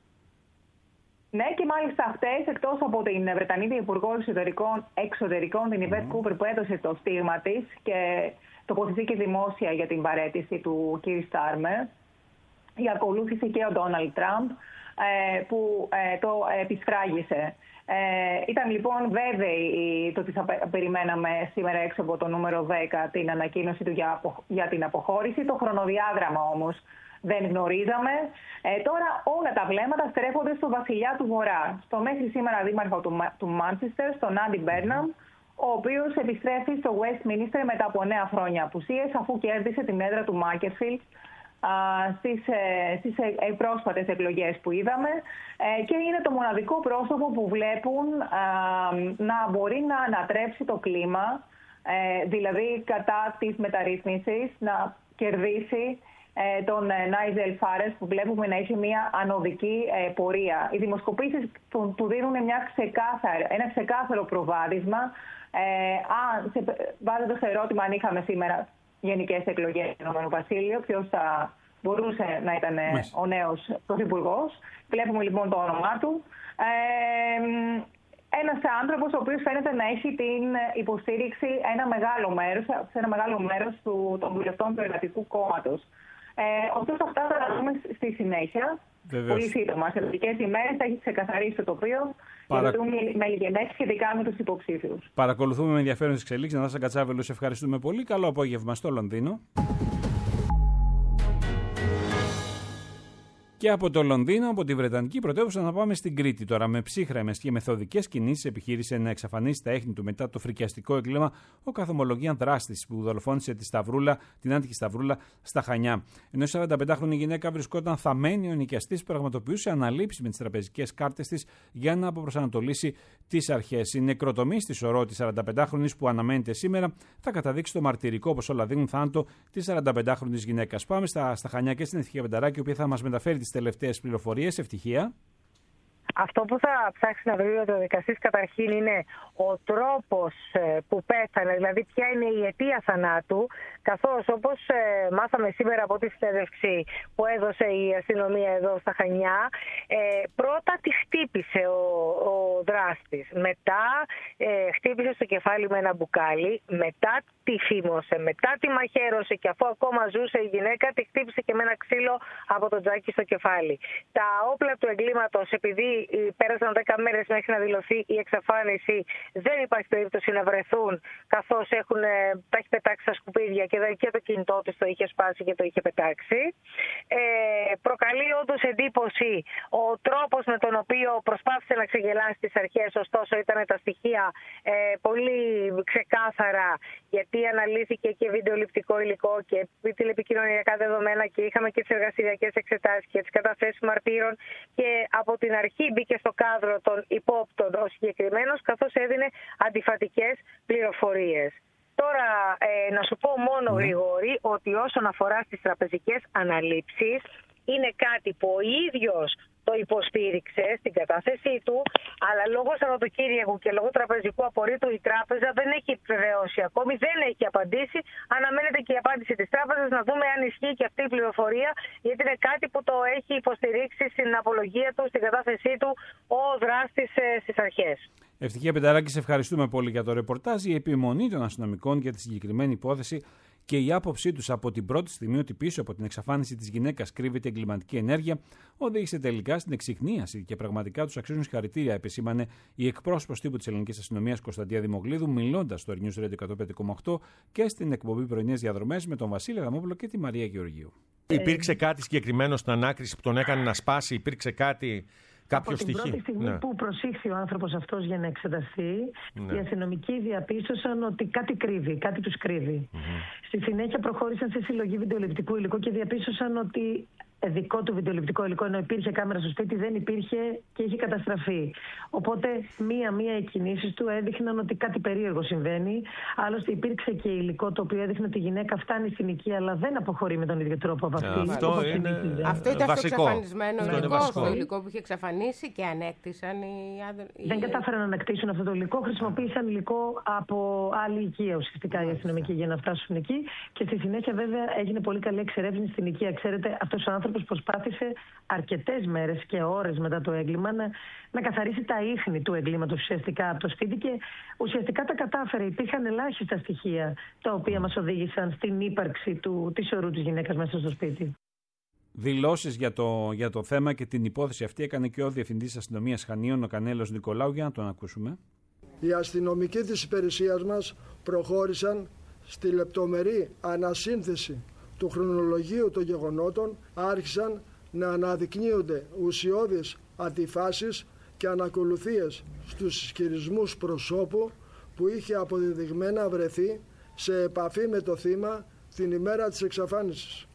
Ναι, και μάλιστα αυτές, εκτός από την Βρετανίδα Υπουργό Εξωτερικών, Εξωτερικών την Ιβέτ mm. Κούπερ, που έδωσε το στίγμα της και τοποθετήθηκε δημόσια για την παραίτηση του κ. Στάρμερ, η ακολούθησε και ο Ντόναλντ Τραμπ, ε, που ε, το επισφράγισε. Ε, ήταν λοιπόν βέβαιη το ότι θα περιμέναμε σήμερα έξω από το νούμερο δέκα την ανακοίνωση του για, απο, για την αποχώρηση. Το χρονοδιάγραμμα όμως δεν γνωρίζαμε. Ε, τώρα όλα τα βλέμματα στρέφονται στο βασιλιά του Βορρά, στο μέχρι σήμερα δήμαρχο του, του Μάντσεστερ, στον Άντι Μπέρναμ, ο οποίος επιστρέφει στο Westminster μετά από νέα χρόνια απουσίες, αφού κέρδισε την έδρα του Μάκερφιλτ στις, στις πρόσφατες εκλογές που είδαμε, και είναι το μοναδικό πρόσωπο που βλέπουν να μπορεί να ανατρέψει το κλίμα, δηλαδή κατά της μεταρρύθμισης, να κερδίσει τον Νάιζελ Φάρες, που βλέπουμε να έχει μια ανωδική πορεία. Οι δημοσκοπήσεις του δίνουν μια ξεκάθαρη, ένα ξεκάθαρο προβάδισμα, βάζοντας το ερώτημα αν είχαμε σήμερα γενικές εκλογές στο Ηνωμένο Βασίλειο, ποιος θα μπορούσε να ήταν Μες. ο νέος πρωθυπουργός. Βλέπουμε λοιπόν το όνομά του. Ε, ένας άνθρωπος ο οποίος φαίνεται να έχει την υποστήριξη ένα μεγάλο μέρος, σε ένα μεγάλο μέρος του, των βουλευτών του Εργατικού Κόμματος. Ε, ωστόσο αυτά θα τα δούμε στη συνέχεια. Βεβαίως. Πολύ σύντομα. Σε μερικές ημέρες θα έχει ξεκαθαρίσει το τοπίο. Παρα... και δούμε με λιγενές σχετικά με τους υποψήφιους. Παρακολουθούμε με ενδιαφέρον τις εξελίξεις. Νατάσα Κατσάβελου, σε ευχαριστούμε πολύ. Καλό απόγευμα στο Λονδίνο. Και από το Λονδίνο, από τη Βρετανική πρωτεύουσα, να πάμε στην Κρήτη. Τώρα, με ψύχρεμες και μεθοδικές κινήσεις, επιχείρησε να εξαφανίσει τα έχνη του μετά το φρικιαστικό έγκλημα ο καθομολογίαν δράστης που δολοφόνησε τη Σταυρούλα, την άντικη Σταυρούλα στα Χανιά. Ενώ η σαρανταπεντάχρονη γυναίκα βρισκόταν θαμμένη, ο νοικιαστής πραγματοποιούσε αναλήψεις με τις τραπεζικές κάρτες της για να αποπροσανατολίσει τις αρχές. Η νεκροτομή στη σωρό της σαρανταπεντάχρονης που αναμένεται σήμερα θα καταδείξει το μαρτυρικό, όπως όλα δίνουν, θάνατο της σαρανταπεντάχρονης γυναίκας. Πάμε στα, στα Χανιά και στην Ευτυχία Πενταράκη, η οποία θα μας μεταφέρει τις τελευταίες πληροφορίες. Ευτυχία. Αυτό που θα ψάξει να βρει ο δικαστής καταρχήν είναι ο τρόπος που πέθανε, δηλαδή ποια είναι η αιτία θανάτου, καθώς όπως μάθαμε σήμερα από τη συνέντευξη που έδωσε η αστυνομία εδώ στα Χανιά, πρώτα τη χτύπησε ο, ο δράστης, μετά ε, χτύπησε στο κεφάλι με ένα μπουκάλι, μετά τη φήμωσε, μετά τη μαχαίρωσε και αφού ακόμα ζούσε η γυναίκα τη χτύπησε και με ένα ξύλο από το τζάκι στο κεφάλι. Τα όπλα του εγκλήματος, επειδή πέρασαν δέκα μέρες μέχρι να δηλωθεί η εξαφάνιση, δεν υπάρχει περίπτωση να βρεθούν, καθώς έχουν, τα έχει πετάξει στα σκουπίδια και, και το κινητό του το είχε σπάσει και το είχε πετάξει. Ε, προκαλεί όντως εντύπωση ο τρόπος με τον οποίο προσπάθησε να ξεγελάσει τις αρχές, ωστόσο ήταν τα στοιχεία ε, πολύ ξεκάθαρα, γιατί αναλύθηκε και βιντεοληπτικό υλικό και τηλεπικοινωνιακά δεδομένα και είχαμε και τις εργαστηριακές εξετάσεις και τις καταθέσεις μαρτύρων, και από την αρχή μπήκε στο κάδρο των υπόπτων ο συγκεκριμένος, καθώς έδινε αντιφατικές πληροφορίες. Το τώρα ε, να σου πω μόνο mm. Γρηγόρη ότι όσον αφορά στις τραπεζικές αναλήψεις είναι κάτι που ο ίδιος το υποστήριξε στην κατάθεσή του, αλλά λόγω Σαββατοκύριακου και λόγω τραπεζικού απορρίτου η τράπεζα δεν έχει επιβεβαιώσει ακόμη, δεν έχει απαντήσει. Αναμένεται και η απάντηση της τράπεζας να δούμε αν ισχύει και αυτή η πληροφορία, γιατί είναι κάτι που το έχει υποστηρίξει στην απολογία του, στην κατάθεσή του ο δράστης ε, στις αρχές. Ευτυχία Πενταράκη, σε ευχαριστούμε πολύ για το ρεπορτάζ. Η επιμονή των αστυνομικών για τη συγκεκριμένη υπόθεση και η άποψή τους από την πρώτη στιγμή ότι πίσω από την εξαφάνιση της γυναίκας κρύβεται εγκληματική ενέργεια οδήγησε τελικά στην εξιχνίαση και πραγματικά τους αξίζουν συγχαρητήρια, επισήμανε η εκπρόσωπος τύπου της ελληνικής αστυνομίας Κωνσταντία Δημογλίδου, μιλώντας στο News Radio εκατόν πέντε κόμμα οκτώ και στην εκπομπή Πρωινές Διαδρομές με τον Βασίλη Αδαμόπουλο και τη Μαρία Γεωργίου. Υπήρξε κάτι συγκεκριμένο στην ανάκριση που τον έκανε να σπάσει, υπήρξε κάτι. Από την πρώτη στιγμή ναι. που προσήχθη ο άνθρωπος αυτός για να εξεταστεί, ναι. οι αστυνομικοί διαπίστωσαν ότι κάτι κρύβει, κάτι τους κρύβει. Mm-hmm. Στη συνέχεια προχώρησαν σε συλλογή βιντεοληπτικού υλικού και διαπίστωσαν ότι δικό του βιντεοληπτικό υλικό, ενώ υπήρχε κάμερα στο σπίτι, δεν υπήρχε και είχε καταστραφεί. Οπότε μία-μία οι κινήσεις του έδειχναν ότι κάτι περίεργο συμβαίνει. Άλλωστε υπήρξε και υλικό το οποίο έδειχνε ότι η γυναίκα φτάνει στην οικία, αλλά δεν αποχωρεί με τον ίδιο τρόπο από αυτή. Αυτό, είναι... αυτό ήταν βασικό. το εξαφανισμένο αυτό υλικό, το υλικό που είχε εξαφανίσει και ανέκτησαν οι άντρες. Δεν κατάφεραν να ανακτήσουν αυτό το υλικό, χρησιμοποίησαν υλικό από άλλη οικία ουσιαστικά οι αστυνομικοί για να φτάσουν εκεί. Και στη συνέχεια, βέβαια, έγινε πολύ καλή εξερεύνηση στην οικία. Ξέρετε, αυτός ο άνθρωπος προσπάθησε αρκετές μέρες και ώρες μετά το έγκλημα να, να καθαρίσει τα ίχνη του εγκλήματος ουσιαστικά από το σπίτι και ουσιαστικά τα κατάφερε. Υπήρχαν ελάχιστα στοιχεία τα οποία μας οδήγησαν στην ύπαρξη του, της ορού της γυναίκας μέσα στο σπίτι. Δηλώσεις για το, για το θέμα και την υπόθεση αυτή έκανε και ο Διευθυντής Αστυνομίας Χανίων, ο Κανέλος Νικολάου, για να τον ακούσουμε. Οι αστυνομικοί της υπηρεσίας μας προχώρησαν στη λεπτομερή ανασύνθεση του χρονολογίου των γεγονότων, άρχισαν να αναδεικνύονται ουσιώδεις αντιφάσεις και ανακολουθίες στους ισχυρισμούς προσώπου που είχε αποδεδειγμένα βρεθεί σε επαφή με το θύμα την ημέρα της εξαφάνισης.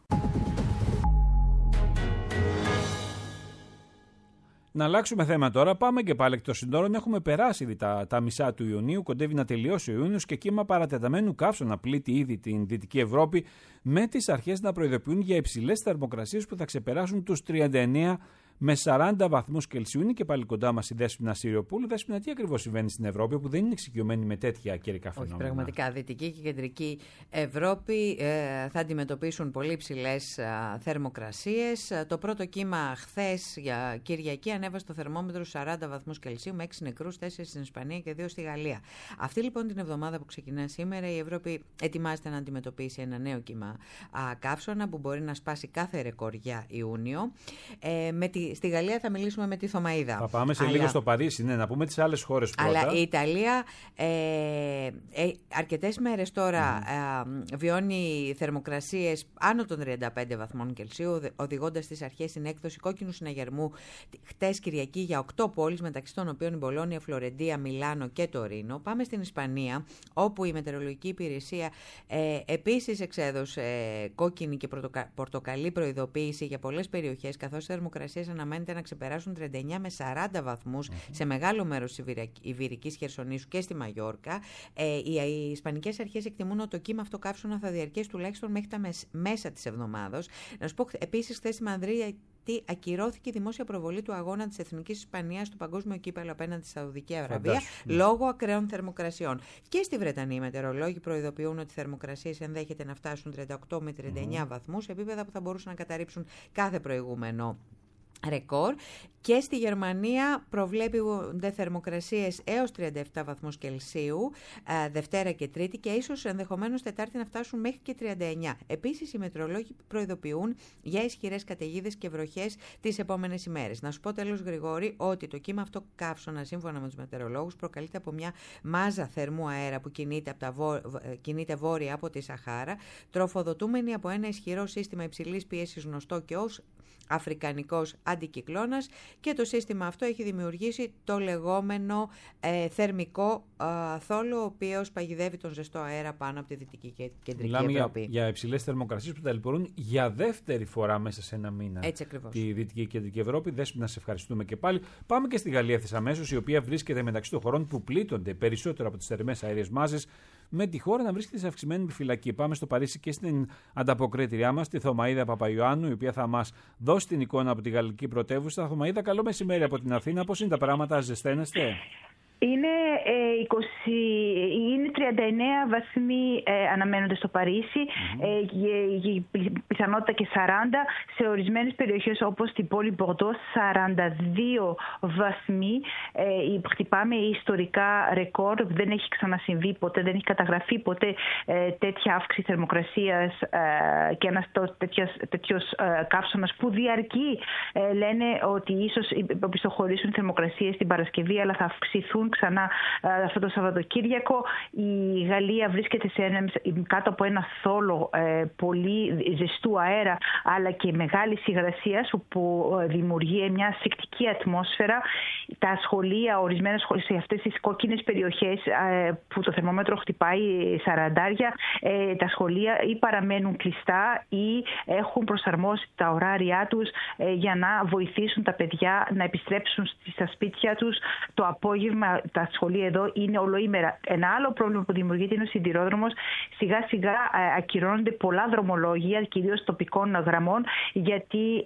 Να αλλάξουμε θέμα τώρα. Πάμε και πάλι εκ των συνόρων. Έχουμε περάσει ήδη τα, τα μισά του Ιουνίου. Κοντεύει να τελειώσει ο Ιούνιος και κύμα παρατεταμένου καύσωνα πλήττει ήδη την Δυτική Ευρώπη, με τις αρχές να προειδοποιούν για υψηλές θερμοκρασίες που θα ξεπεράσουν τους τριάντα εννέα με σαράντα βαθμούς Κελσίου. Είναι και πάλι κοντά μας η Δέσποινα Συριοπούλου. Δέσποινα, τι ακριβώς συμβαίνει στην Ευρώπη, που δεν είναι εξοικειωμένη με τέτοια καιρικά φαινόμενα? Όχι, πραγματικά. Δυτική και Κεντρική Ευρώπη ε, θα αντιμετωπίσουν πολύ υψηλές θερμοκρασίες. Το πρώτο κύμα χθες για Κυριακή ανέβασε το θερμόμετρο σαράντα βαθμούς Κελσίου, με έξι νεκρούς, τέσσερις στην Ισπανία και δύο στη Γαλλία. Αυτή λοιπόν την εβδομάδα που ξεκινά σήμερα, η Ευρώπη ετοιμάζεται να αντιμετωπίσει ένα νέο κύμα καύσωνα που μπορεί να σπάσει κάθε ρεκόρ για Ιούνιο. Ε, με τη Στη Γαλλία θα μιλήσουμε με τη Θωμαΐδα. Θα πάμε σε Αλλά... λίγο στο Παρίσι, ναι, να πούμε τις άλλες χώρες πρώτα. Αλλά η Ιταλία ε, ε, αρκετές μέρες τώρα mm. ε, βιώνει θερμοκρασίες άνω των τριάντα πέντε βαθμών Κελσίου, οδηγώντας στις αρχές στην έκδοση κόκκινου συναγερμού χτες Κυριακή για οκτώ πόλεις, μεταξύ των οποίων η Μπολόνια, Φλωρεντία, Μιλάνο και Τωρίνο. Πάμε στην Ισπανία, όπου η Μετεωρολογική Υπηρεσία ε, επίσης εξέδωσε κόκκινη και πορτοκαλί προειδοποίηση για πολλές περιοχές, καθώς οι θερμοκρασίες αναμένεται να ξεπεράσουν τριάντα εννέα με σαράντα βαθμούς mm-hmm. σε μεγάλο μέρος της Ιβηρικής Χερσονήσου και στη Μαγιόρκα. Ε, οι, οι Ισπανικές αρχές εκτιμούν ότι το κύμα αυτό καύσωνα θα διαρκέσει τουλάχιστον μέχρι τα μεσ, μέσα της εβδομάδας. Να σου πω επίσης, χθες στη Μαδρίτη ακυρώθηκε η δημόσια προβολή του αγώνα της Εθνικής Ισπανίας στο Παγκόσμιο Κύπελλο απέναντι στη Σαουδική Αραβία λόγω ακραίων θερμοκρασιών. Και στη Βρετανία οι μετεωρολόγοι προειδοποιούν ότι οι θερμοκρασίες ενδέχεται να φτάσουν τριάντα οκτώ με τριάντα εννέα mm-hmm. βαθμούς, επίπεδα που θα μπορούσαν να καταρρύψουν κάθε προηγούμενο ρεκόρ. Και στη Γερμανία προβλέπονται θερμοκρασίες έως τριάντα επτά βαθμούς Κελσίου ε, Δευτέρα και Τρίτη και ίσως ενδεχομένως Τετάρτη να φτάσουν μέχρι και τριάντα εννέα. Επίσης οι μετεωρολόγοι προειδοποιούν για ισχυρές καταιγίδες και βροχές τις επόμενες ημέρες. Να σου πω τέλος, Γρηγόρη, ότι το κύμα αυτό καύσωνα, σύμφωνα με τους μετεωρολόγους, προκαλείται από μια μάζα θερμού αέρα που κινείται, από τα βο... κινείται βόρεια από τη Σαχάρα, τροφοδοτούμενη από ένα ισχυρό σύστημα υψηλής πίεσης γνωστό και ως αφρικανικός αντικυκλώνας, και το σύστημα αυτό έχει δημιουργήσει το λεγόμενο ε, θερμικό ε, θόλο, ο οποίος παγιδεύει τον ζεστό αέρα πάνω από τη Δυτική και Κεντρική Μιλάμε Ευρώπη. Για, για υψηλές θερμοκρασίες που ταλαιπωρούν για δεύτερη φορά μέσα σε ένα μήνα. Έτσι ακριβώς. Τη Δυτική και Κεντρική Ευρώπη. Δέσποινα, να σε ευχαριστούμε και πάλι. Πάμε και στη Γαλλία ευθύς αμέσως, η οποία βρίσκεται μεταξύ των χωρών που πλήττονται περισσότερο από τις θερμές αέριες μάζες, με τη χώρα να βρίσκεται σε αυξημένη επιφυλακή. Πάμε στο Παρίσι και στην ανταποκρίτριά μας, τη Θωμαΐδα Παπαϊωάννου, η οποία θα μας δώσει την εικόνα από τη γαλλική πρωτεύουσα. Θωμαΐδα, καλό μεσημέρι από την Αθήνα. Πώς είναι τα πράγματα, ζεσταίνεστε? Είναι, ε, είκοσι, είναι τριάντα εννέα βαθμοί ε, αναμένονται στο Παρίσι, mm-hmm. ε, η, η πιθανότητα και σαράντα, σε ορισμένες περιοχές όπως την πόλη Μπορντό σαράντα δύο βαθμοί. Ε, χτυπάμε ιστορικά ρεκόρ, δεν έχει ξανασυμβεί ποτέ, δεν έχει καταγραφεί ποτέ ε, τέτοια αύξηση θερμοκρασίας ε, και ένας τέτοιος, τέτοιος ε, καύσωνας που διαρκεί. Ε, λένε ότι ίσως οπισθοχωρήσουν θερμοκρασίες την Παρασκευή, αλλά θα αυξηθούν ξανά ε, αυτό το Σαββατοκύριακο. Η Γαλλία βρίσκεται σε ένα, κάτω από ένα θόλο ε, πολύ ζεστού αέρα, αλλά και μεγάλης υγρασίας, που δημιουργεί μια ασφυκτική ατμόσφαιρα. Τα σχολεία, ορισμένα σχολεία σε αυτές τις κόκκινες περιοχές ε, που το θερμόμετρο χτυπάει σαραντάρια, ε, τα σχολεία ή παραμένουν κλειστά ή έχουν προσαρμόσει τα ωράρια τους ε, για να βοηθήσουν τα παιδιά να επιστρέψουν στα σπίτια τους το απόγευμα. Τα σχολεία εδώ είναι ολοήμερα. Ένα άλλο πρόβλημα που δημιουργείται είναι ο σιδηρόδρομος. Σιγά σιγά ακυρώνονται πολλά δρομολόγια, κυρίως τοπικών γραμμών, γιατί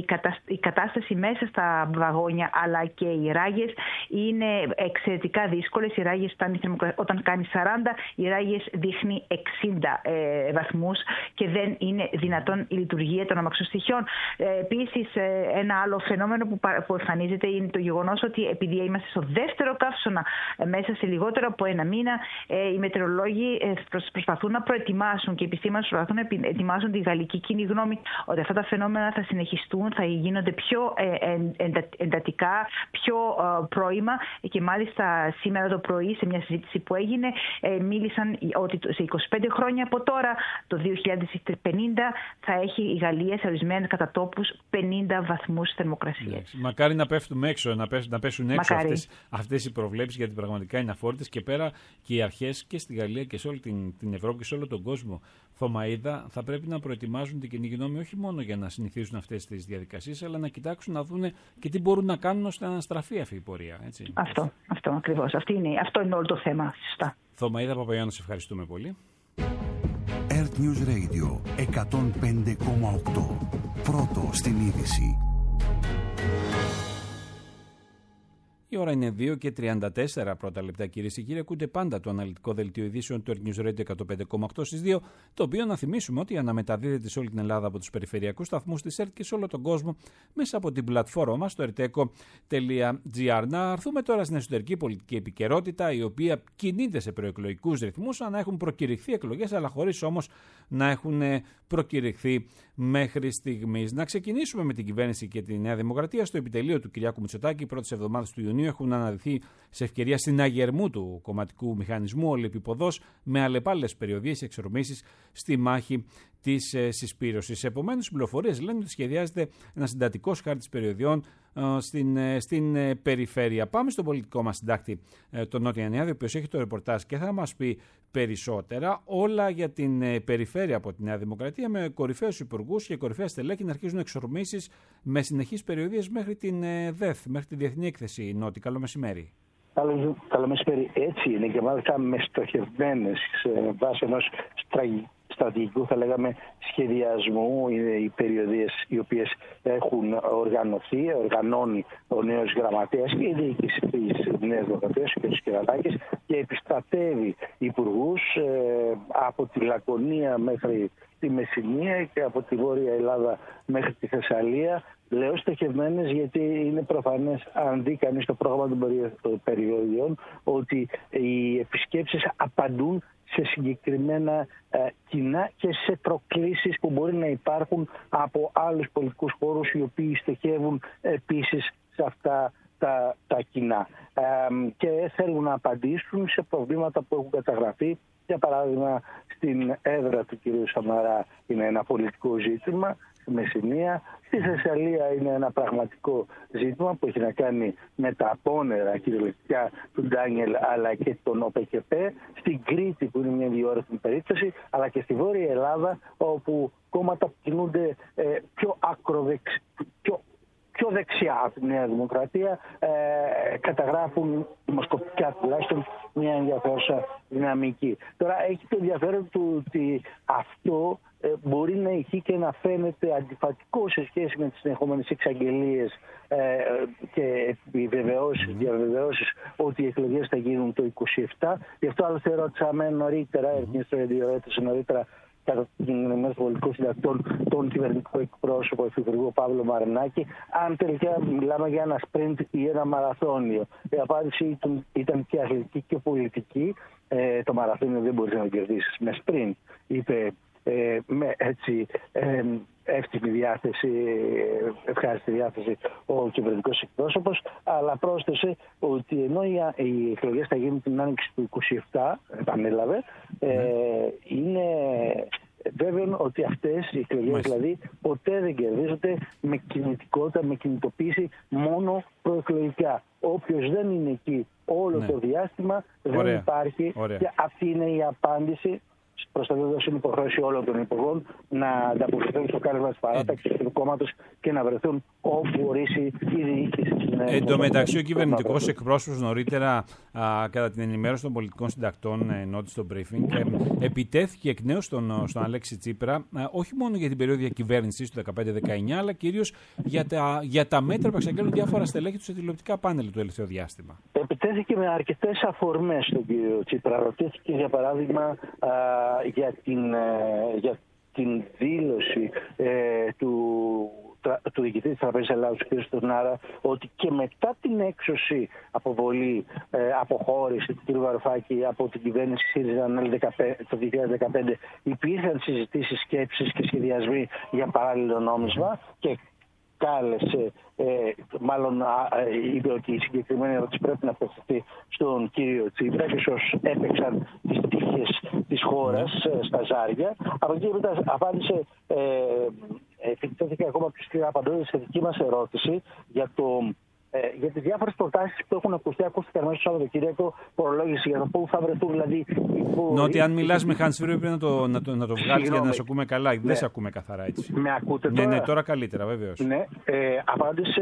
η κατάσταση μέσα στα βαγόνια αλλά και οι ράγες είναι εξαιρετικά δύσκολες. Οι ράγες, όταν κάνει σαράντα, οι ράγες δείχνει εξήντα βαθμούς και δεν είναι δυνατόν η λειτουργία των αμαξοστοιχειών. Επίσης, ένα άλλο φαινόμενο που εμφανίζεται είναι το γεγονός ότι επειδή είμαστε στο δεύτερο καύσωνα μέσα σε λιγότερο από ένα μήνα, οι μετεωρολόγοι προσπαθούν να προετοιμάσουν και οι επιστήμονες προσπαθούν να ετοιμάσουν τη γαλλική κοινή γνώμη ότι αυτά τα φαινόμενα θα συνεχιστούν, θα γίνονται πιο εντατικά, πιο πρώιμα, και μάλιστα σήμερα το πρωί σε μια συζήτηση που έγινε μίλησαν ότι σε είκοσι πέντε χρόνια από τώρα, το δύο χιλιάδες πενήντα, θα έχει η Γαλλία σε ορισμένους κατά τόπους πενήντα βαθμούς θερμοκρασίας. Μακάρι να πέφτουμε έξω, να, πέσουν, να πέσουν έξω αυτές, αυτές οι προβλέψεις, γιατί πραγματικά είναι αφόρητες, και πέρα και οι αρχές και στη Γαλλία και σε όλη την, την Ευρώπη και σε όλο τον κόσμο, Θωμαΐδα, θα πρέπει να προετοιμάζουν την κοινή γνώμη όχι μόνο για να συνηθίσουν αυτές τις διαδικασίες, αλλά να κοιτάξουν να δουν και τι μπορούν να κάνουν ώστε να αναστραφεί αυτή η πορεία. Έτσι. Αυτό, αυτό ακριβώς. Αυτό είναι, αυτό είναι όλο το θέμα. Σωστά. Θωμαΐδα Παπαϊωάννου, σε ευχαριστούμε πολύ. Earth News Radio εκατόν πέντε κόμμα οκτώ. Πρώτο στην είδηση. Η ώρα είναι δύο και τριάντα τέσσερα πρώτα λεπτά, κυρίες και κύριοι. Ακούτε πάντα το αναλυτικό δελτίο ειδήσεων του Earth News Radio εκατόν πέντε κόμμα οκτώ στις δύο, το οποίο να θυμίσουμε ότι αναμεταδίδεται σε όλη την Ελλάδα από τους περιφερειακούς σταθμούς της ΕΡΤ και σε όλο τον κόσμο μέσα από την πλατφόρμα μας, το ερτέκο τελεία τζι άρ. Να έρθουμε τώρα στην εσωτερική πολιτική επικαιρότητα, η οποία κινείται σε προεκλογικούς ρυθμούς, σαν να έχουν προκηρυχθεί εκλογές, αλλά χωρίς όμως να έχουν προκηρυχθεί μέχρι στιγμής. Να ξεκινήσουμε με την κυβέρνηση και τη Νέα Δημοκρατία. Στο επιτελείο του Κυριάκου Μητσοτάκη, οι πρώτες εβδομάδες του Ιουνίου έχουν αναδειχθεί σε ευκαιρία συναγερμού του κομματικού μηχανισμού ολεπιποδός, με αλλεπάλληλες περιοδίες και εξορμήσεις στη μάχη της ε, συσπήρωσης. Επομένως, οι πληροφορίες λένε ότι σχεδιάζεται ένας συντατικός χάρτης περιοδιών ε, στην, ε, στην ε, περιφέρεια. Πάμε στον πολιτικό μας συντάκτη, ε, τον Νότια Ιαννιάδη, ο οποίος έχει το ρεπορτάζ και θα μας πει περισσότερα όλα για την ε, περιφέρεια από τη Νέα Δημοκρατία, με κορυφαίους υπουργούς και κορυφαία στελέχη να αρχίζουν εξορμήσεις με συνεχείς περιοδίες μέχρι την ε, ΔΕΘ, μέχρι τη Διεθνή Έκθεση. Νότι, καλό μεσημέρι. Καλό, καλό μεσημέρι. Έτσι είναι, και μάλιστα με στοχευμένες σε βάση ενός στρατηγικού, θα λέγαμε, σχεδιασμού. Είναι οι περιοδίες οι οποίες έχουν οργανωθεί, οργανώνει ο νέος γραμματέας και η διοίκηση της Νέας Δημοκρατίας, ο κ. Κερατάκης, και επιστρατεύει υπουργούς ε, από τη Λακωνία μέχρι τη Μεσσηνία και από τη Βόρεια Ελλάδα μέχρι τη Θεσσαλία. Λέω στοχευμένες γιατί είναι προφανές, αν δει κανείς το πρόγραμμα των περιοδιών, ότι οι επισκέψεις απαντούν σε συγκεκριμένα ε, κοινά και σε προκλήσεις που μπορεί να υπάρχουν από άλλους πολιτικούς χώρους, οι οποίοι στοχεύουν επίσης σε αυτά τα, τα κοινά. Ε, και θέλουν να απαντήσουν σε προβλήματα που έχουν καταγραφεί. Για παράδειγμα, στην έδρα του κ. Σαμαρά είναι ένα πολιτικό ζήτημα, στη Μεσσηνία. Στη Θεσσαλία είναι ένα πραγματικό ζήτημα που έχει να κάνει με τα απόνερα κυριολεκτικά του Ντάνιελ αλλά και των ΟΠΕΚΕΠΕ. Στην Κρήτη, που είναι μια διόρροπη περίπτωση, αλλά και στη Βόρεια Ελλάδα, όπου κόμματα κινούνται ε, πιο ακροδεξ, πιο πιο πιο δεξιά από τη Νέα Δημοκρατία ε, καταγράφουν δημοσκοπικά τουλάχιστον μια ενδιαφέρουσα δυναμική. Τώρα έχει το ενδιαφέρον του ότι αυτό ε, μπορεί να έχει και να φαίνεται αντιφατικό σε σχέση με τις συνεχόμενες εξαγγελίες ε, και επιβεβαιώσεις, διαβεβαιώσεις ότι οι εκλογές θα γίνουν το είκοσι επτά. Γι' αυτό άλλωστε ρώτησαμε νωρίτερα, έρχεται στο ρετήσε νωρίτερα κατά την ενημέρωση των πολιτικών συντακτών, τον κυβερνητικό εκπρόσωπο Υφυπουργό Παύλο Μαρινάκη, αν τελικά μιλάμε για ένα σπριντ ή ένα μαραθώνιο. Η απάντηση ήταν, ήταν και αθλητική και πολιτική. Ε, το μαραθώνιο δεν μπορεί να το κερδίσει με σπριντ, είπε ε, με έτσι ε, εύτιμη διάθεση, ευχάριστη διάθεση ο κυβερνητικός εκπρόσωπος, αλλά πρόσθεσε ότι ενώ οι εκλογές θα γίνουν την άνοιξη του είκοσι επτά, επανέλαβε, ε, είναι βέβαιο ότι αυτές οι εκλογές δηλαδή ποτέ δεν κερδίζονται με κινητικότητα, με κινητοποίηση μόνο προεκλογικά. Όποιος δεν είναι εκεί όλο ναι. το διάστημα δεν Ωραία. υπάρχει. Ωραία. Και αυτή είναι η απάντηση. Προστατεύοντας την υποχρέωση όλων των υπουργών να ανταποκριθούν στο κάλεσμα της παράταξης του κόμματος και να βρεθούν όπου ορίσει η διοίκηση. Εν τω μεταξύ, ο κυβερνητικός εκπρόσωπος νωρίτερα, α, κατά την ενημέρωση των πολιτικών συντακτών, ενώτη στο briefing, ε, επιτέθηκε εκ νέου στον, στον Αλέξη Τσίπρα, α, όχι μόνο για την περίοδο διακυβέρνησης του δεκαπέντε δεκαεννιά, αλλά κυρίως για τα, για τα μέτρα που εξαγγέλνουν διάφορα στελέχη του σε τηλεοπτικά πάνελ του τελευταίο διάστημα. Επιτέθηκε με αρκετές αφορμές στον κύριο Τσίπρα. Ρωτήθηκε, για παράδειγμα, α, για την, για την δήλωση ε, του, του διοικητή της Τραπέζης Ελλάδος, κ. Στουρνάρα, ότι και μετά την έξωση αποβολή, ε, αποχώρηση του κ. Βαρουφάκη από την κυβέρνηση ΣΥΡΙΖΑ το δύο χιλιάδες δεκαπέντε υπήρχαν συζητήσεις, σκέψεις και σχεδιασμοί για παράλληλο νόμισμα και κάλεσε, ε, μάλλον ε, είπε ότι η συγκεκριμένη ερώτηση πρέπει να απευθυνθεί στον κύριο Τσίπρα και ίσως έπαιξαν τις τύχες της χώρας ε, στα ζάρια. Από εκεί μετά απάντησε, ε, επιτέθηκε ακόμα πιο σκληρά απαντώντας σε δική μας ερώτηση για το Ε, για τις διάφορες προτάσεις που έχουν ακουστεί, ακούστηκαν μέσα στο Σαββατοκύριακο, φορολόγηση για το πού θα βρεθούν δηλαδή. Που... Νότι, αν μιλάς με Hans Frey, πρέπει να το, να το, να το βγάλεις για να σε ακούμε καλά. Ναι. Δεν σε ακούμε καθαρά έτσι. Με ακούτε τώρα? Ναι, ναι, τώρα καλύτερα, βεβαίως. Ναι, ε, απάντησε.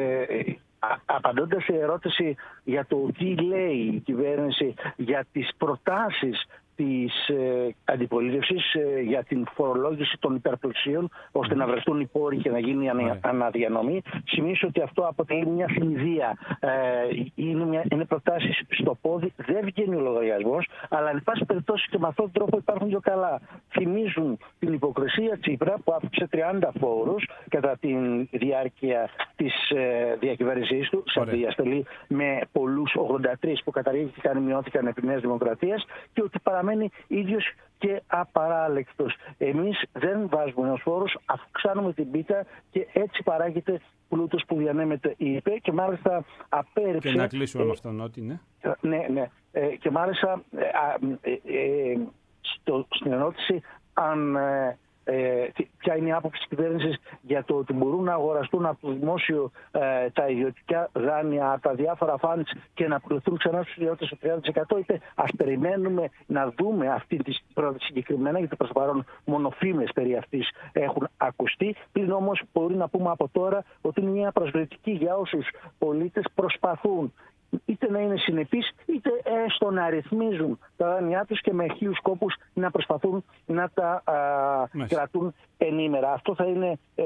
Ε, Απαντώντας σε ερώτηση για το τι λέει η κυβέρνηση για τις προτάσεις της ε, αντιπολίτευσης ε, για την φορολόγηση των υπερπλουσίων, ώστε να βρεθούν οι πόροι και να γίνει ανα, αναδιανομή, σημίσω ότι αυτό αποτελεί μια συνδυα. Ε, είναι, μια, είναι προτάσεις στο πόδι, δεν βγαίνει ο λογαριασμός, αλλά εν πάση περιπτώσει και με αυτόν τον τρόπο υπάρχουν πιο καλά. Θυμίζουν την υποκρισία Τσίπρα που άφησε τριάντα φόρους κατά τη διάρκεια της ε, διακυβέρνησής του, σε διαστολή με πολλούς ογδόντα τρία που καταργήθηκαν ή μειώθηκαν επί Νέας Δημοκρατίας, και ότι παραμένει ίδιος και απαράλλεκτος. Εμείς δεν βάζουμε νέους φόρους, αυξάνουμε την πίτα και έτσι παράγεται πλούτος που διανέμεται, είπε, και μάλιστα απέρριψε. Και να κλείσουμε ε, με αυτόν, ότι ναι. Ναι, ναι. Ε, και μάλιστα ε, ε, ε, στο, στην ερώτηση αν. Ε, Ε, ποια είναι η άποψη της κυβέρνησης για το ότι μπορούν να αγοραστούν από το δημόσιο ε, τα ιδιωτικά δάνεια, τα διάφορα funds και να πληθούν ξανά στους ιδιώτες στο τριάντα τοις εκατό. Είπε, ας περιμένουμε να δούμε αυτή τη πρόταση συγκεκριμένα, γιατί προς το παρόν μόνο φήμες περί αυτής έχουν ακουστεί. Πλην όμως μπορεί να πούμε από τώρα ότι είναι μια προσβλητική για όσους πολίτες προσπαθούν είτε να είναι συνεπείς, είτε έστω να ρυθμίζουν τα δάνειά τους και με χίλιους κόπους να προσπαθούν να τα α, κρατούν ενήμερα. Αυτό θα είναι, ε,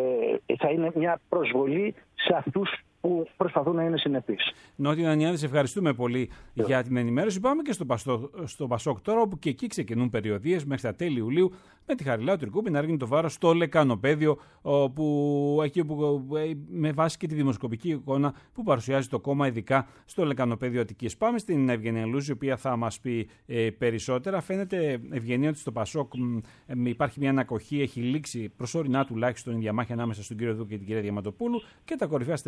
θα είναι μια προσβολή σε αυτούς που προσπαθούν να είναι συνεπείς. Νότι Νανιάδη, σε ευχαριστούμε πολύ yeah. για την ενημέρωση. Πάμε και στο, Παστό, στο Πασόκ τώρα, όπου και εκεί ξεκινούν περιοδίες μέχρι τα τέλη Ιουλίου, με τη Χαριλάου Τρικούπη να ρίχνει το βάρος στο λεκανοπέδιο, που, εκεί που, με βάση και τη δημοσκοπική εικόνα που παρουσιάζει το κόμμα, ειδικά στο λεκανοπέδιο Αττικής. Πάμε στην Ευγενία Λούζη, η οποία θα μας πει ε, περισσότερα. Φαίνεται, Ευγενία, ότι στο Πασόκ ε, υπάρχει μια ανακοχή, έχει λήξει προσωρινά τουλάχιστον η διαμάχη ανάμεσα στον κύριο Δούκη και την κυρία Διαματοπούλου και τα κορυφαία στελέχη βγαίνουν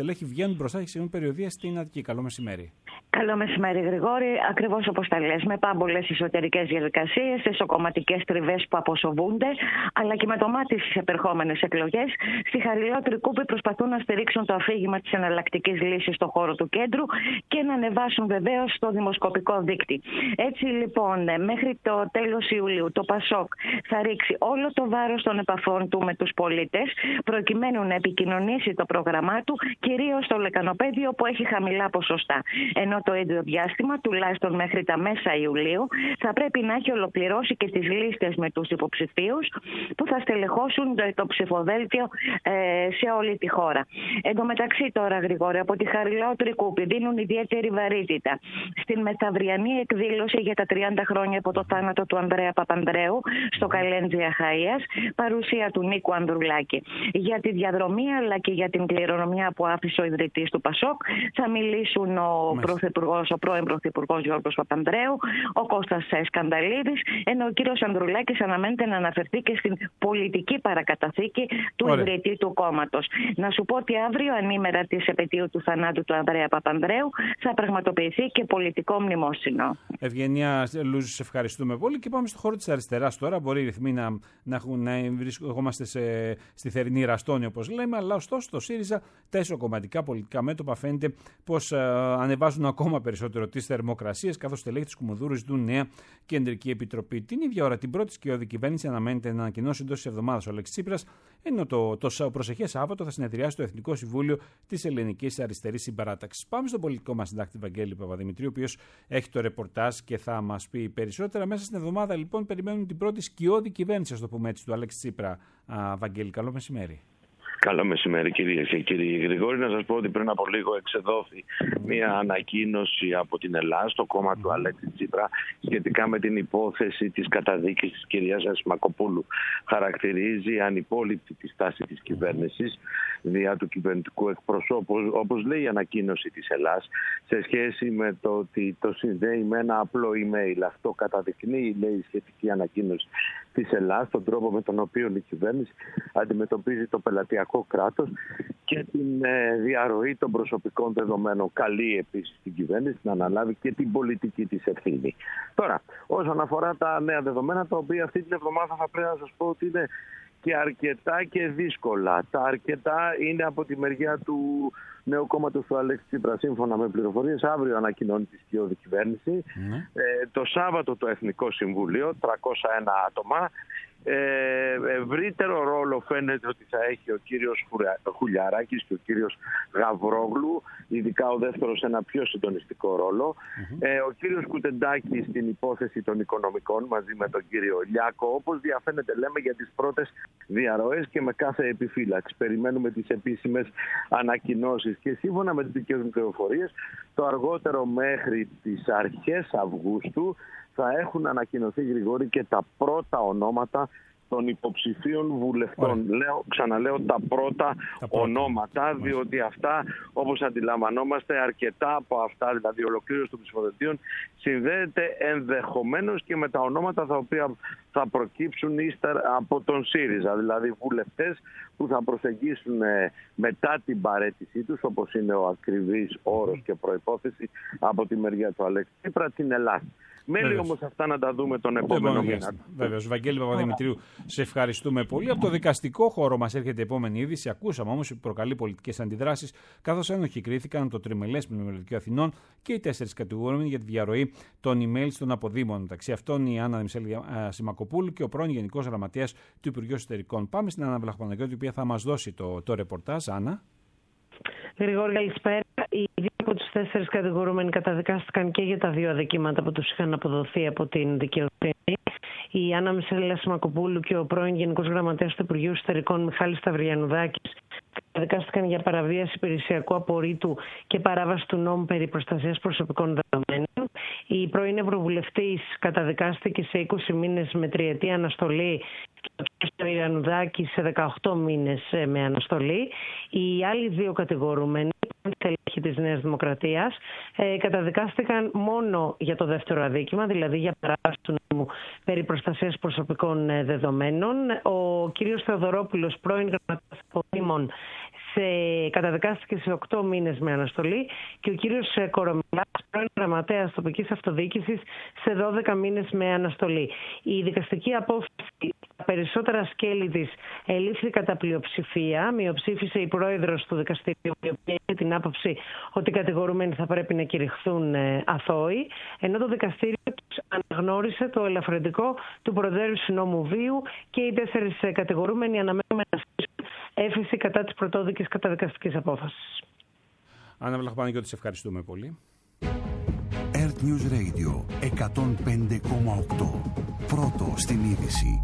βγαίνουν μπροστά και ξεκινούν περιοδεία στην Αττική. Καλό μεσημέρι. Καλό μεσημέρι, Γρηγόρη. Ακριβώς όπως τα λες, με πάμπολες εσωτερικές διαδικασίες, εσωκομματικές τριβές που αποσοβούνται, αλλά και με το μάτι στις επερχόμενες εκλογές, στη Χαριλότρη Κούπη προσπαθούν να στηρίξουν το αφήγημα της εναλλακτικής λύσης στον χώρο του κέντρου και να ανεβάσουν βεβαίως το δημοσκοπικό δίκτυ. Έτσι λοιπόν, μέχρι το τέλος Ιουλίου, το ΠΑΣΟΚ θα ρίξει όλο το βάρος των επαφών του με τους πολίτες, προκειμένου να επικοινωνήσει το πρόγραμμά του, κυρίως στο λεκανοπέδιο που έχει χαμηλά ποσοστά. Ενώ το ίδιο διάστημα, τουλάχιστον μέχρι τα μέσα Ιουλίου, θα πρέπει να έχει ολοκληρώσει και τις λίστες με τους υποψηφίους που θα στελεχώσουν το ψηφοδέλτιο ε, σε όλη τη χώρα. Εν τω μεταξύ τώρα, Γρηγόρη, από τη Χαριλότρη Κούπη δίνουν ιδιαίτερη βαρύτητα στην μεθαυριανή εκδήλωση για τα τριάντα χρόνια από το θάνατο του Ανδρέα Παπανδρέου στο Καλέντζι Αχαΐας, παρουσία του Νίκου Ανδρουλάκη. Για τη διαδρομή αλλά και για την κληρονομιά που άφησε ο ιδρυτής του ΠΑΣΟΚ θα μιλήσουν ο, πρωθυπουργός, ο πρώην Πρωθυπουργός Γιώργος Παπανδρέου, ο Κώστας Σκανδαλίδης, ενώ ο κύριος Ανδρουλάκης αναμένεται να αναφερθεί και στην πολιτική παρακαταθήκη του Ωραία. ιδρυτή του κόμματος. Να σου πω ότι αύριο, ανήμερα της επετείου του θανάτου του Ανδρέα Παπανδρέου, θα πραγματοποιηθεί και πολιτικό μνημόσυνο. Ευγενία Λούζη, σε ευχαριστούμε πολύ και πάμε στο χώρο της αριστεράς τώρα. Μπορεί οι ρυθμοί να, να, να βρισκόμαστε σε, στη θερινή ραστόνη, όπως λέμε, αλλά ωστόσο το ΣΥΡΙΖΑ, τα ισοκομματικά πολιτικά μέτωπα φαίνεται πως ε, ανεβάζουν ακόμα περισσότερο τις θερμοκρασίες, καθώς στελέχη της Κουμουνδούρου ζητούν νέα κεντρική επιτροπή. Την ίδια ώρα, την πρώτη σκιώδη κυβέρνηση αναμένεται να ανακοινώσει εντός της εβδομάδας ο Αλέξης Τσίπρας, ενώ το, το προσεχές Σάββατο θα συνεδριάσει το Εθνικό Συμβούλιο της Ελληνικής Αριστερής Συμπαράταξης. Πάμε στον πολιτικό μας συντάκτη Βαγγέλη Παπαδημητρίου, ο οποίος έχει το ρεπορτάζ και θα μας πει περισσότερα. Μέσα στην εβδομάδα, λοιπόν, περιμένουν την πρώτη σκιώδη κυβέρνηση, ας το πούμε έτσι, του Αλέξη Τσίπρα. Α, Βαγγέλη, καλό μεσημέρι. Καλό μεσημέρι, κυρίες και κύριοι. Γρηγόρη, να σας πω ότι πριν από λίγο εξεδόθη μια ανακοίνωση από την Ελλάδα, στο κόμμα του Αλέξη Τσίπρα, σχετικά με την υπόθεση της καταδίκης της κυρίας Σιμακοπούλου. Χαρακτηρίζει ανυπόληπτη τη στάση της κυβέρνησης δια του κυβερνητικού εκπροσώπου, όπως λέει η ανακοίνωση της Ελλάς, σε σχέση με το ότι το συνδέει με ένα απλό email. Αυτό καταδεικνύει, λέει η σχετική ανακοίνωση της Ελλάς, τον τρόπο με τον οποίο η κυβέρνηση αντιμετωπίζει το πελατειακό κράτος και την ε, διαρροή των προσωπικών δεδομένων. Καλεί επίσης την κυβέρνηση να αναλάβει και την πολιτική της ευθύνη. Τώρα, όσον αφορά τα νέα δεδομένα, τα οποία αυτή την εβδομάδα θα πρέπει να σας πω ότι είναι και αρκετά και δύσκολα. Τα αρκετά είναι από τη μεριά του νέου κόμματος του Αλέξη Τσίπρα. Σύμφωνα με πληροφορίες, αύριο ανακοινώνει τη σκιώδη κυβέρνηση. Mm. Ε, το Σάββατο το Εθνικό Συμβούλιο, τριακόσια ένα άτομα. Ε, ευρύτερο ρόλο φαίνεται ότι θα έχει ο κύριος Χουλιαράκης και ο κύριος Γαβρόγλου, ειδικά ο δεύτερος ένα πιο συντονιστικό ρόλο. Mm-hmm. Ε, ο κύριος Κουτεντάκης στην υπόθεση των οικονομικών μαζί με τον κύριο Λιάκο, όπως διαφαίνεται λέμε για τις πρώτες διαρροές και με κάθε επιφύλαξη. Περιμένουμε τις επίσημες ανακοινώσεις και σύμφωνα με τις δικές μου πληροφορίες, το αργότερο μέχρι τις αρχές Αυγούστου θα έχουν ανακοινωθεί, Γρηγόρη, και τα πρώτα ονόματα των υποψηφίων βουλευτών. Λέω, ξαναλέω τα πρώτα, τα πρώτα ονόματα, διότι αυτά, όπως αντιλαμβανόμαστε, αρκετά από αυτά, δηλαδή η ολοκλήρωση των ψηφοδελτίων, συνδέεται ενδεχομένως και με τα ονόματα τα οποία θα προκύψουν ύστερα από τον ΣΥΡΙΖΑ, δηλαδή βουλευτές που θα προσεγγίσουν μετά την παραίτησή τους, όπως είναι ο ακριβής όρος και προϋπόθεση από τη μεριά του Αλέξη Τσίπρα, την Ελλάδα. Μέλη όμως αυτά να τα δούμε τον επόμενο μήνα. Βέβαιως. Βαγγέλη Παπαδημητρίου, σε ευχαριστούμε πολύ. Από το δικαστικό χώρο μας έρχεται η επόμενη είδηση. Ακούσαμε όμως ότι προκαλεί πολιτικές αντιδράσεις, καθώς ένοχοι κρίθηκαν το Τριμελές Πνευματικό Αθηνών και οι τέσσερις κατηγορούμενοι για τη διαρροή των emails των αποδήμων. Μεταξύ αυτών η Άννα Μισέλη Σιμακοπούλου και ο πρώην Γενικός Γραμματέας του Υπουργείου Εσωτερικών. Πάμε στην Άννα Βλαχοπαναγιώτη, η οποία θα μας δώσει το, το ρεπορτάζ. Άννα. Γρηγόρη, καλησπέρα. Οι δύο από τους τέσσερις κατηγορούμενοι καταδικάστηκαν και για τα δύο αδικήματα που τους είχαν αποδοθεί από την δικαιοσύνη. Η Άννα Μισέλα Σιμακοπούλου και ο πρώην Γενικός Γραμματέας του Υπουργείου Εσωτερικών Μιχάλης Σταυριανουδάκης καταδικάστηκαν για παραβίαση υπηρεσιακού απορρίτου και παράβαση του νόμου περί προστασίας προσωπικών δεδομένων. Η πρώην Ευρωβουλευτής καταδικάστηκε σε είκοσι μήνες με τριετή αναστολή και ο κ. Σταυριανουδάκης σε δεκαοκτώ μήνες με αναστολή. Οι άλλοι δύο κατηγορούμενοι, στελέχη της Νέας Δημοκρατίας, ε, καταδικάστηκαν μόνο για το δεύτερο αδίκημα, δηλαδή για παράβαση του νόμου περί προστασίας προσωπικών δεδομένων. Ο κ. Θεοδωρόπουλος, πρώην Γραμματέας Αποδήμων, σε, καταδικάστηκε σε οκτώ μήνες με αναστολή και ο κύριος Κορομιλάς, πρώην γραμματέας τοπικής αυτοδιοίκησης, σε δώδεκα μήνες με αναστολή. Η δικαστική απόφαση, τα περισσότερα σκέλη της, ελήφθη κατά πλειοψηφία. Μειοψήφισε η πρόεδρος του δικαστηρίου, η οποία είχε την άποψη ότι οι κατηγορούμενοι θα πρέπει να κηρυχθούν αθώοι, ενώ το δικαστήριο τους αναγνώρισε το ελαφρυντικό του προτέρου συνόμου βίου και οι τέσσερις κατηγορούμενοι αναμένουμε να στήσουν έφεση κατά της πρωτόδικης καταδικαστικής απόφασης. Άννα Βλαχοπαναγιώτη, σε ευχαριστούμε πολύ. Earth News Radio εκατόν πέντε κόμμα οκτώ. Πρώτο στην είδηση.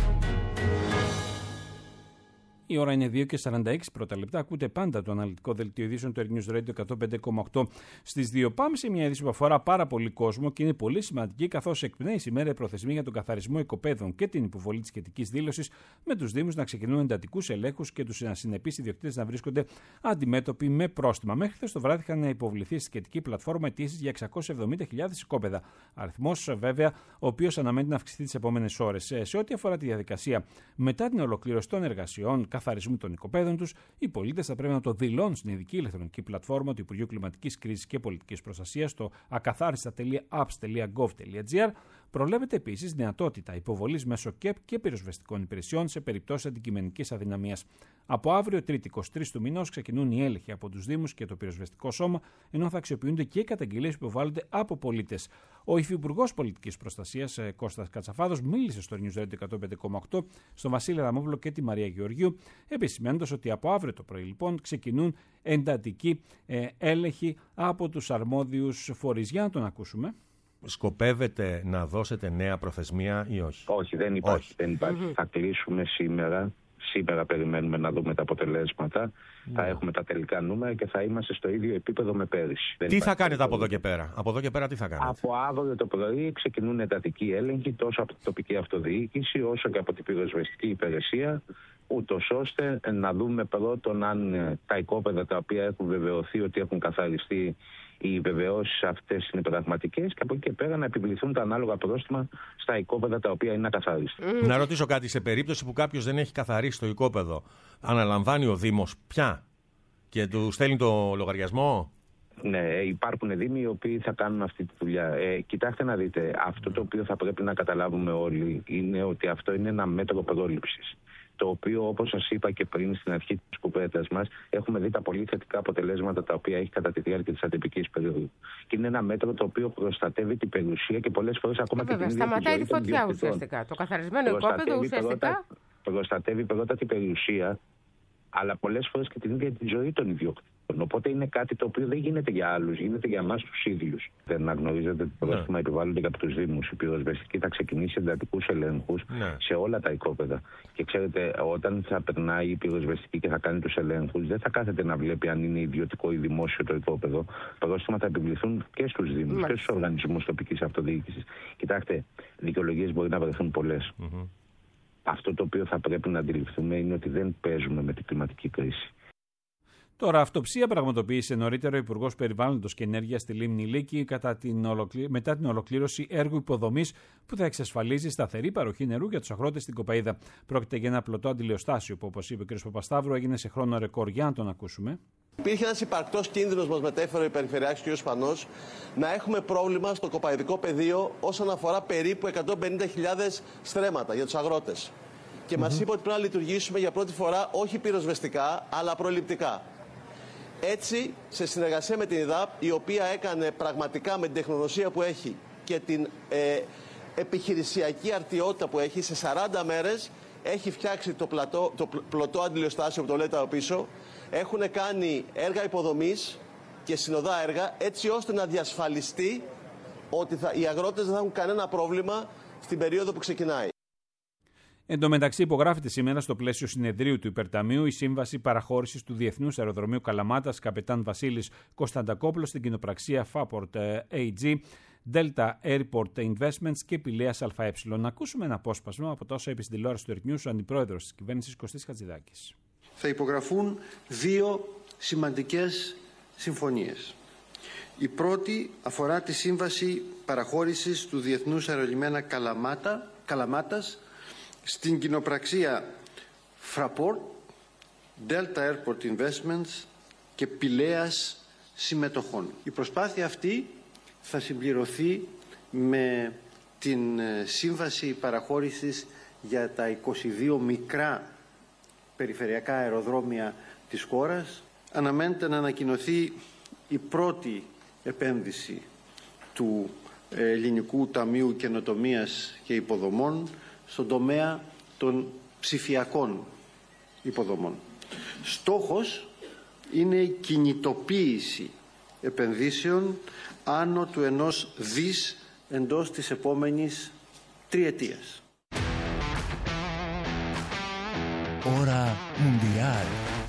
Η ώρα είναι δύο και σαράντα έξι πρώτα λεπτά. Ακούτε πάντα το αναλυτικό δελτίο ειδήσεων του Earth News Radio εκατόν πέντε κόμμα οκτώ. Στις δύο πάμε σε μια είδηση που αφορά πάρα πολύ κόσμο και είναι πολύ σημαντική, καθώς εκπνέει σήμερα η προθεσμία για τον καθαρισμό οικοπαίδων και την υποβολή της σχετικής δήλωσης, με τους Δήμους να ξεκινούν εντατικούς ελέγχους και τους ασυνεπείς ιδιοκτήτες να βρίσκονται αντιμέτωποι με πρόστιμα. Μέχρι χθες το βράδυ είχαν υποβληθεί στη σχετική πλατφόρμα αιτήσεις για εξακόσιες εβδομήντα χιλιάδες οικόπεδα. Αριθμός, βέβαια, ο οποίος αναμένει να αυξηθεί τις επόμενες ώρες. Σε ό,τι αφορά τη διαδικασία μετά την ολοκλήρωση των εργασιών καθαρισμού των οικοπαίδων τους, οι πολίτες θα πρέπει να το δηλώνουν στην ειδική ηλεκτρονική πλατφόρμα του Υπουργείου Κλιματικής Κρίσης και Πολιτικής Προστασίας στο ακαθάριστα τελεία apps τελεία gov τελεία gr. Προβλέπεται επίσης δυνατότητα υποβολής μέσω ΚΕΠ και πυροσβεστικών υπηρεσιών σε περιπτώσεις αντικειμενικής αδυναμίας. Από αύριο, Τρίτη εικοστή τρίτη του μηνός, ξεκινούν οι έλεγχοι από τους Δήμους και το πυροσβεστικό σώμα, ενώ θα αξιοποιούνται και οι καταγγελίες που υποβάλλονται από πολίτες. Ο Υφυπουργός Πολιτικής Προστασίας, Κώστας Κατσαφάδος, μίλησε στο News Radio εκατόν πέντε κόμμα οκτώ, στον Βασίλη Αδαμόπουλο και τη Μαρία Γεωργίου, επισημαίνοντας ότι από αύριο το πρωί λοιπόν ξεκινούν εντατικοί ε, έλεγχοι από τους αρμόδιους φορείς. Για να τον ακούσουμε. Σκοπεύετε να δώσετε νέα προθεσμία ή όχι? Όχι, δεν υπάρχει. Όχι. Δεν υπάρχει. Mm-hmm. Θα κλείσουμε σήμερα. Σήμερα περιμένουμε να δούμε τα αποτελέσματα. Mm. Θα έχουμε τα τελικά νούμερα και θα είμαστε στο ίδιο επίπεδο με πέρυσι. Τι δεν θα κάνετε από εδώ και πέρα? Από εδώ και πέρα τι θα κάνετε? Από αύριο το πρωί ξεκινούν εντατικοί έλεγχοι τόσο από την τοπική αυτοδιοίκηση όσο και από την πυροσβεστική υπηρεσία, ούτως ώστε να δούμε πρώτον αν τα οικόπεδα τα οποία έχουν βεβαιωθεί ότι έχουν καθαριστεί, οι βεβαιώσεις αυτές είναι πραγματικές, και από εκεί και πέρα να επιβληθούν τα ανάλογα πρόστιμα στα οικόπεδα τα οποία είναι ακαθάριστα. Mm. Να ρωτήσω κάτι, σε περίπτωση που κάποιος δεν έχει καθαρίσει το οικόπεδο, αναλαμβάνει ο Δήμος πια και του στέλνει το λογαριασμό? Ναι, υπάρχουν δήμοι οι οποίοι θα κάνουν αυτή τη δουλειά. Ε, κοιτάξτε να δείτε, αυτό το οποίο θα πρέπει να καταλάβουμε όλοι είναι ότι αυτό είναι ένα μέτρο πρόληψης, το οποίο, όπως σας είπα και πριν στην αρχή της κουβέντας μας, έχουμε δει τα πολύ θετικά αποτελέσματα τα οποία έχει κατά τη διάρκεια της ατυπικής περίοδου. Και είναι ένα μέτρο το οποίο προστατεύει την περιουσία και πολλές φορές ακόμα Βέβαια, και την ίδια τη ζωή των σταματάει τη φωτιά διοκτητών. ουσιαστικά. Το καθαρισμένο οικόπεδο ουσιαστικά πρώτα, προστατεύει πρώτα την περιουσία, αλλά πολλές φορές και την ίδια τη ζωή των ιδιοκτήτων. Οπότε είναι κάτι το οποίο δεν γίνεται για άλλους, γίνεται για εμάς τους ίδιους. Δεν αναγνωρίζετε ότι πρόστιμα ναι. επιβάλλονται από τους Δήμους. Η πυροσβεστική θα ξεκινήσει εντατικούς ελέγχους ναι. σε όλα τα οικόπεδα. Και ξέρετε, όταν θα περνάει η πυροσβεστική και θα κάνει τους ελέγχους, δεν θα κάθεται να βλέπει αν είναι ιδιωτικό ή δημόσιο το οικόπεδο. Πρόστιμα θα επιβληθούν και στους Δήμους και στους οργανισμούς τοπικής αυτοδιοίκησης. Κοιτάξτε, δικαιολογίες μπορεί να βρεθούν πολλές. Mm-hmm. Αυτό το οποίο θα πρέπει να αντιληφθούμε είναι ότι δεν παίζουμε με την κλιματική κρίση. Τώρα, αυτοψία πραγματοποίησε νωρίτερα ο Υπουργός Περιβάλλοντος και Ενέργειας στη Λίμνη Λίκη κατά την ολοκλή... μετά την ολοκλήρωση έργου υποδομής που θα εξασφαλίζει σταθερή παροχή νερού για τους αγρότες στην Κοπαΐδα. Πρόκειται για ένα πλωτό αντιλιοστάσιο που, όπως είπε ο κ. Παπασταύρου, έγινε σε χρόνο ρεκόρ. Για να τον ακούσουμε. Υπήρχε ένας υπαρκτός κίνδυνος, μας μετέφερε ο Περιφερειάρχης κ. Σπανός, να έχουμε πρόβλημα στο κοπαηδικό πεδίο όσον αφορά περίπου εκατόν πενήντα χιλιάδες στρέμματα για τους αγρότες. Και mm-hmm. μας είπε ότι πρέπει να λειτουργήσουμε για πρώτη φορά όχι πυροσβεστικά, αλλά προληπτικά. Έτσι, σε συνεργασία με την ΕΔΑΠ, η οποία έκανε πραγματικά με την τεχνογνωσία που έχει και την ε, επιχειρησιακή αρτιότητα που έχει, σε σαράντα μέρες έχει φτιάξει το, πλατό, το πλωτό αντιλιοστάσιο που το λέτε από πίσω. Έχουν κάνει έργα υποδομής και συνοδά έργα, έτσι ώστε να διασφαλιστεί ότι θα, οι αγρότες δεν θα έχουν κανένα πρόβλημα στην περίοδο που ξεκινάει. Εν τω μεταξύ, υπογράφεται σήμερα στο πλαίσιο συνεδρίου του Υπερταμείου η σύμβαση παραχώρησης του Διεθνούς Αεροδρομίου Καλαμάτας Καπετάν Βασίλης Κωνσταντακόπουλος στην κοινοπραξία Fraport έι τζι, Delta Airport Investments και Πηλαίας ΑΕ. Να ακούσουμε ένα απόσπασμα από τόσο είπε στην τηλεόραση του Earth News ο αντιπρόεδρος της κυβέρνησης Κωστής Χατζηδάκης. Θα υπογραφούν δύο σημαντικές συμφωνίες. Η πρώτη αφορά τη σύμβαση παραχώρησης του Διεθνούς Αερολιμένα Καλαμάτα, Καλαμάτας στην κοινοπραξία Fraport Delta Airport Investments και Πηλαίας συμμετοχών. Η προσπάθεια αυτή θα συμπληρωθεί με την σύμβαση παραχώρησης για τα είκοσι δύο μικρά περιφερειακά αεροδρόμια της χώρας. Αναμένεται να ανακοινωθεί η πρώτη επένδυση του Ελληνικού Ταμείου Καινοτομίας και Υποδομών στον τομέα των ψηφιακών υποδομών. Στόχος είναι η κινητοποίηση επενδύσεων άνω του ενός δις εντός της επόμενης τριετίας. Ώρα Μουντιάλ.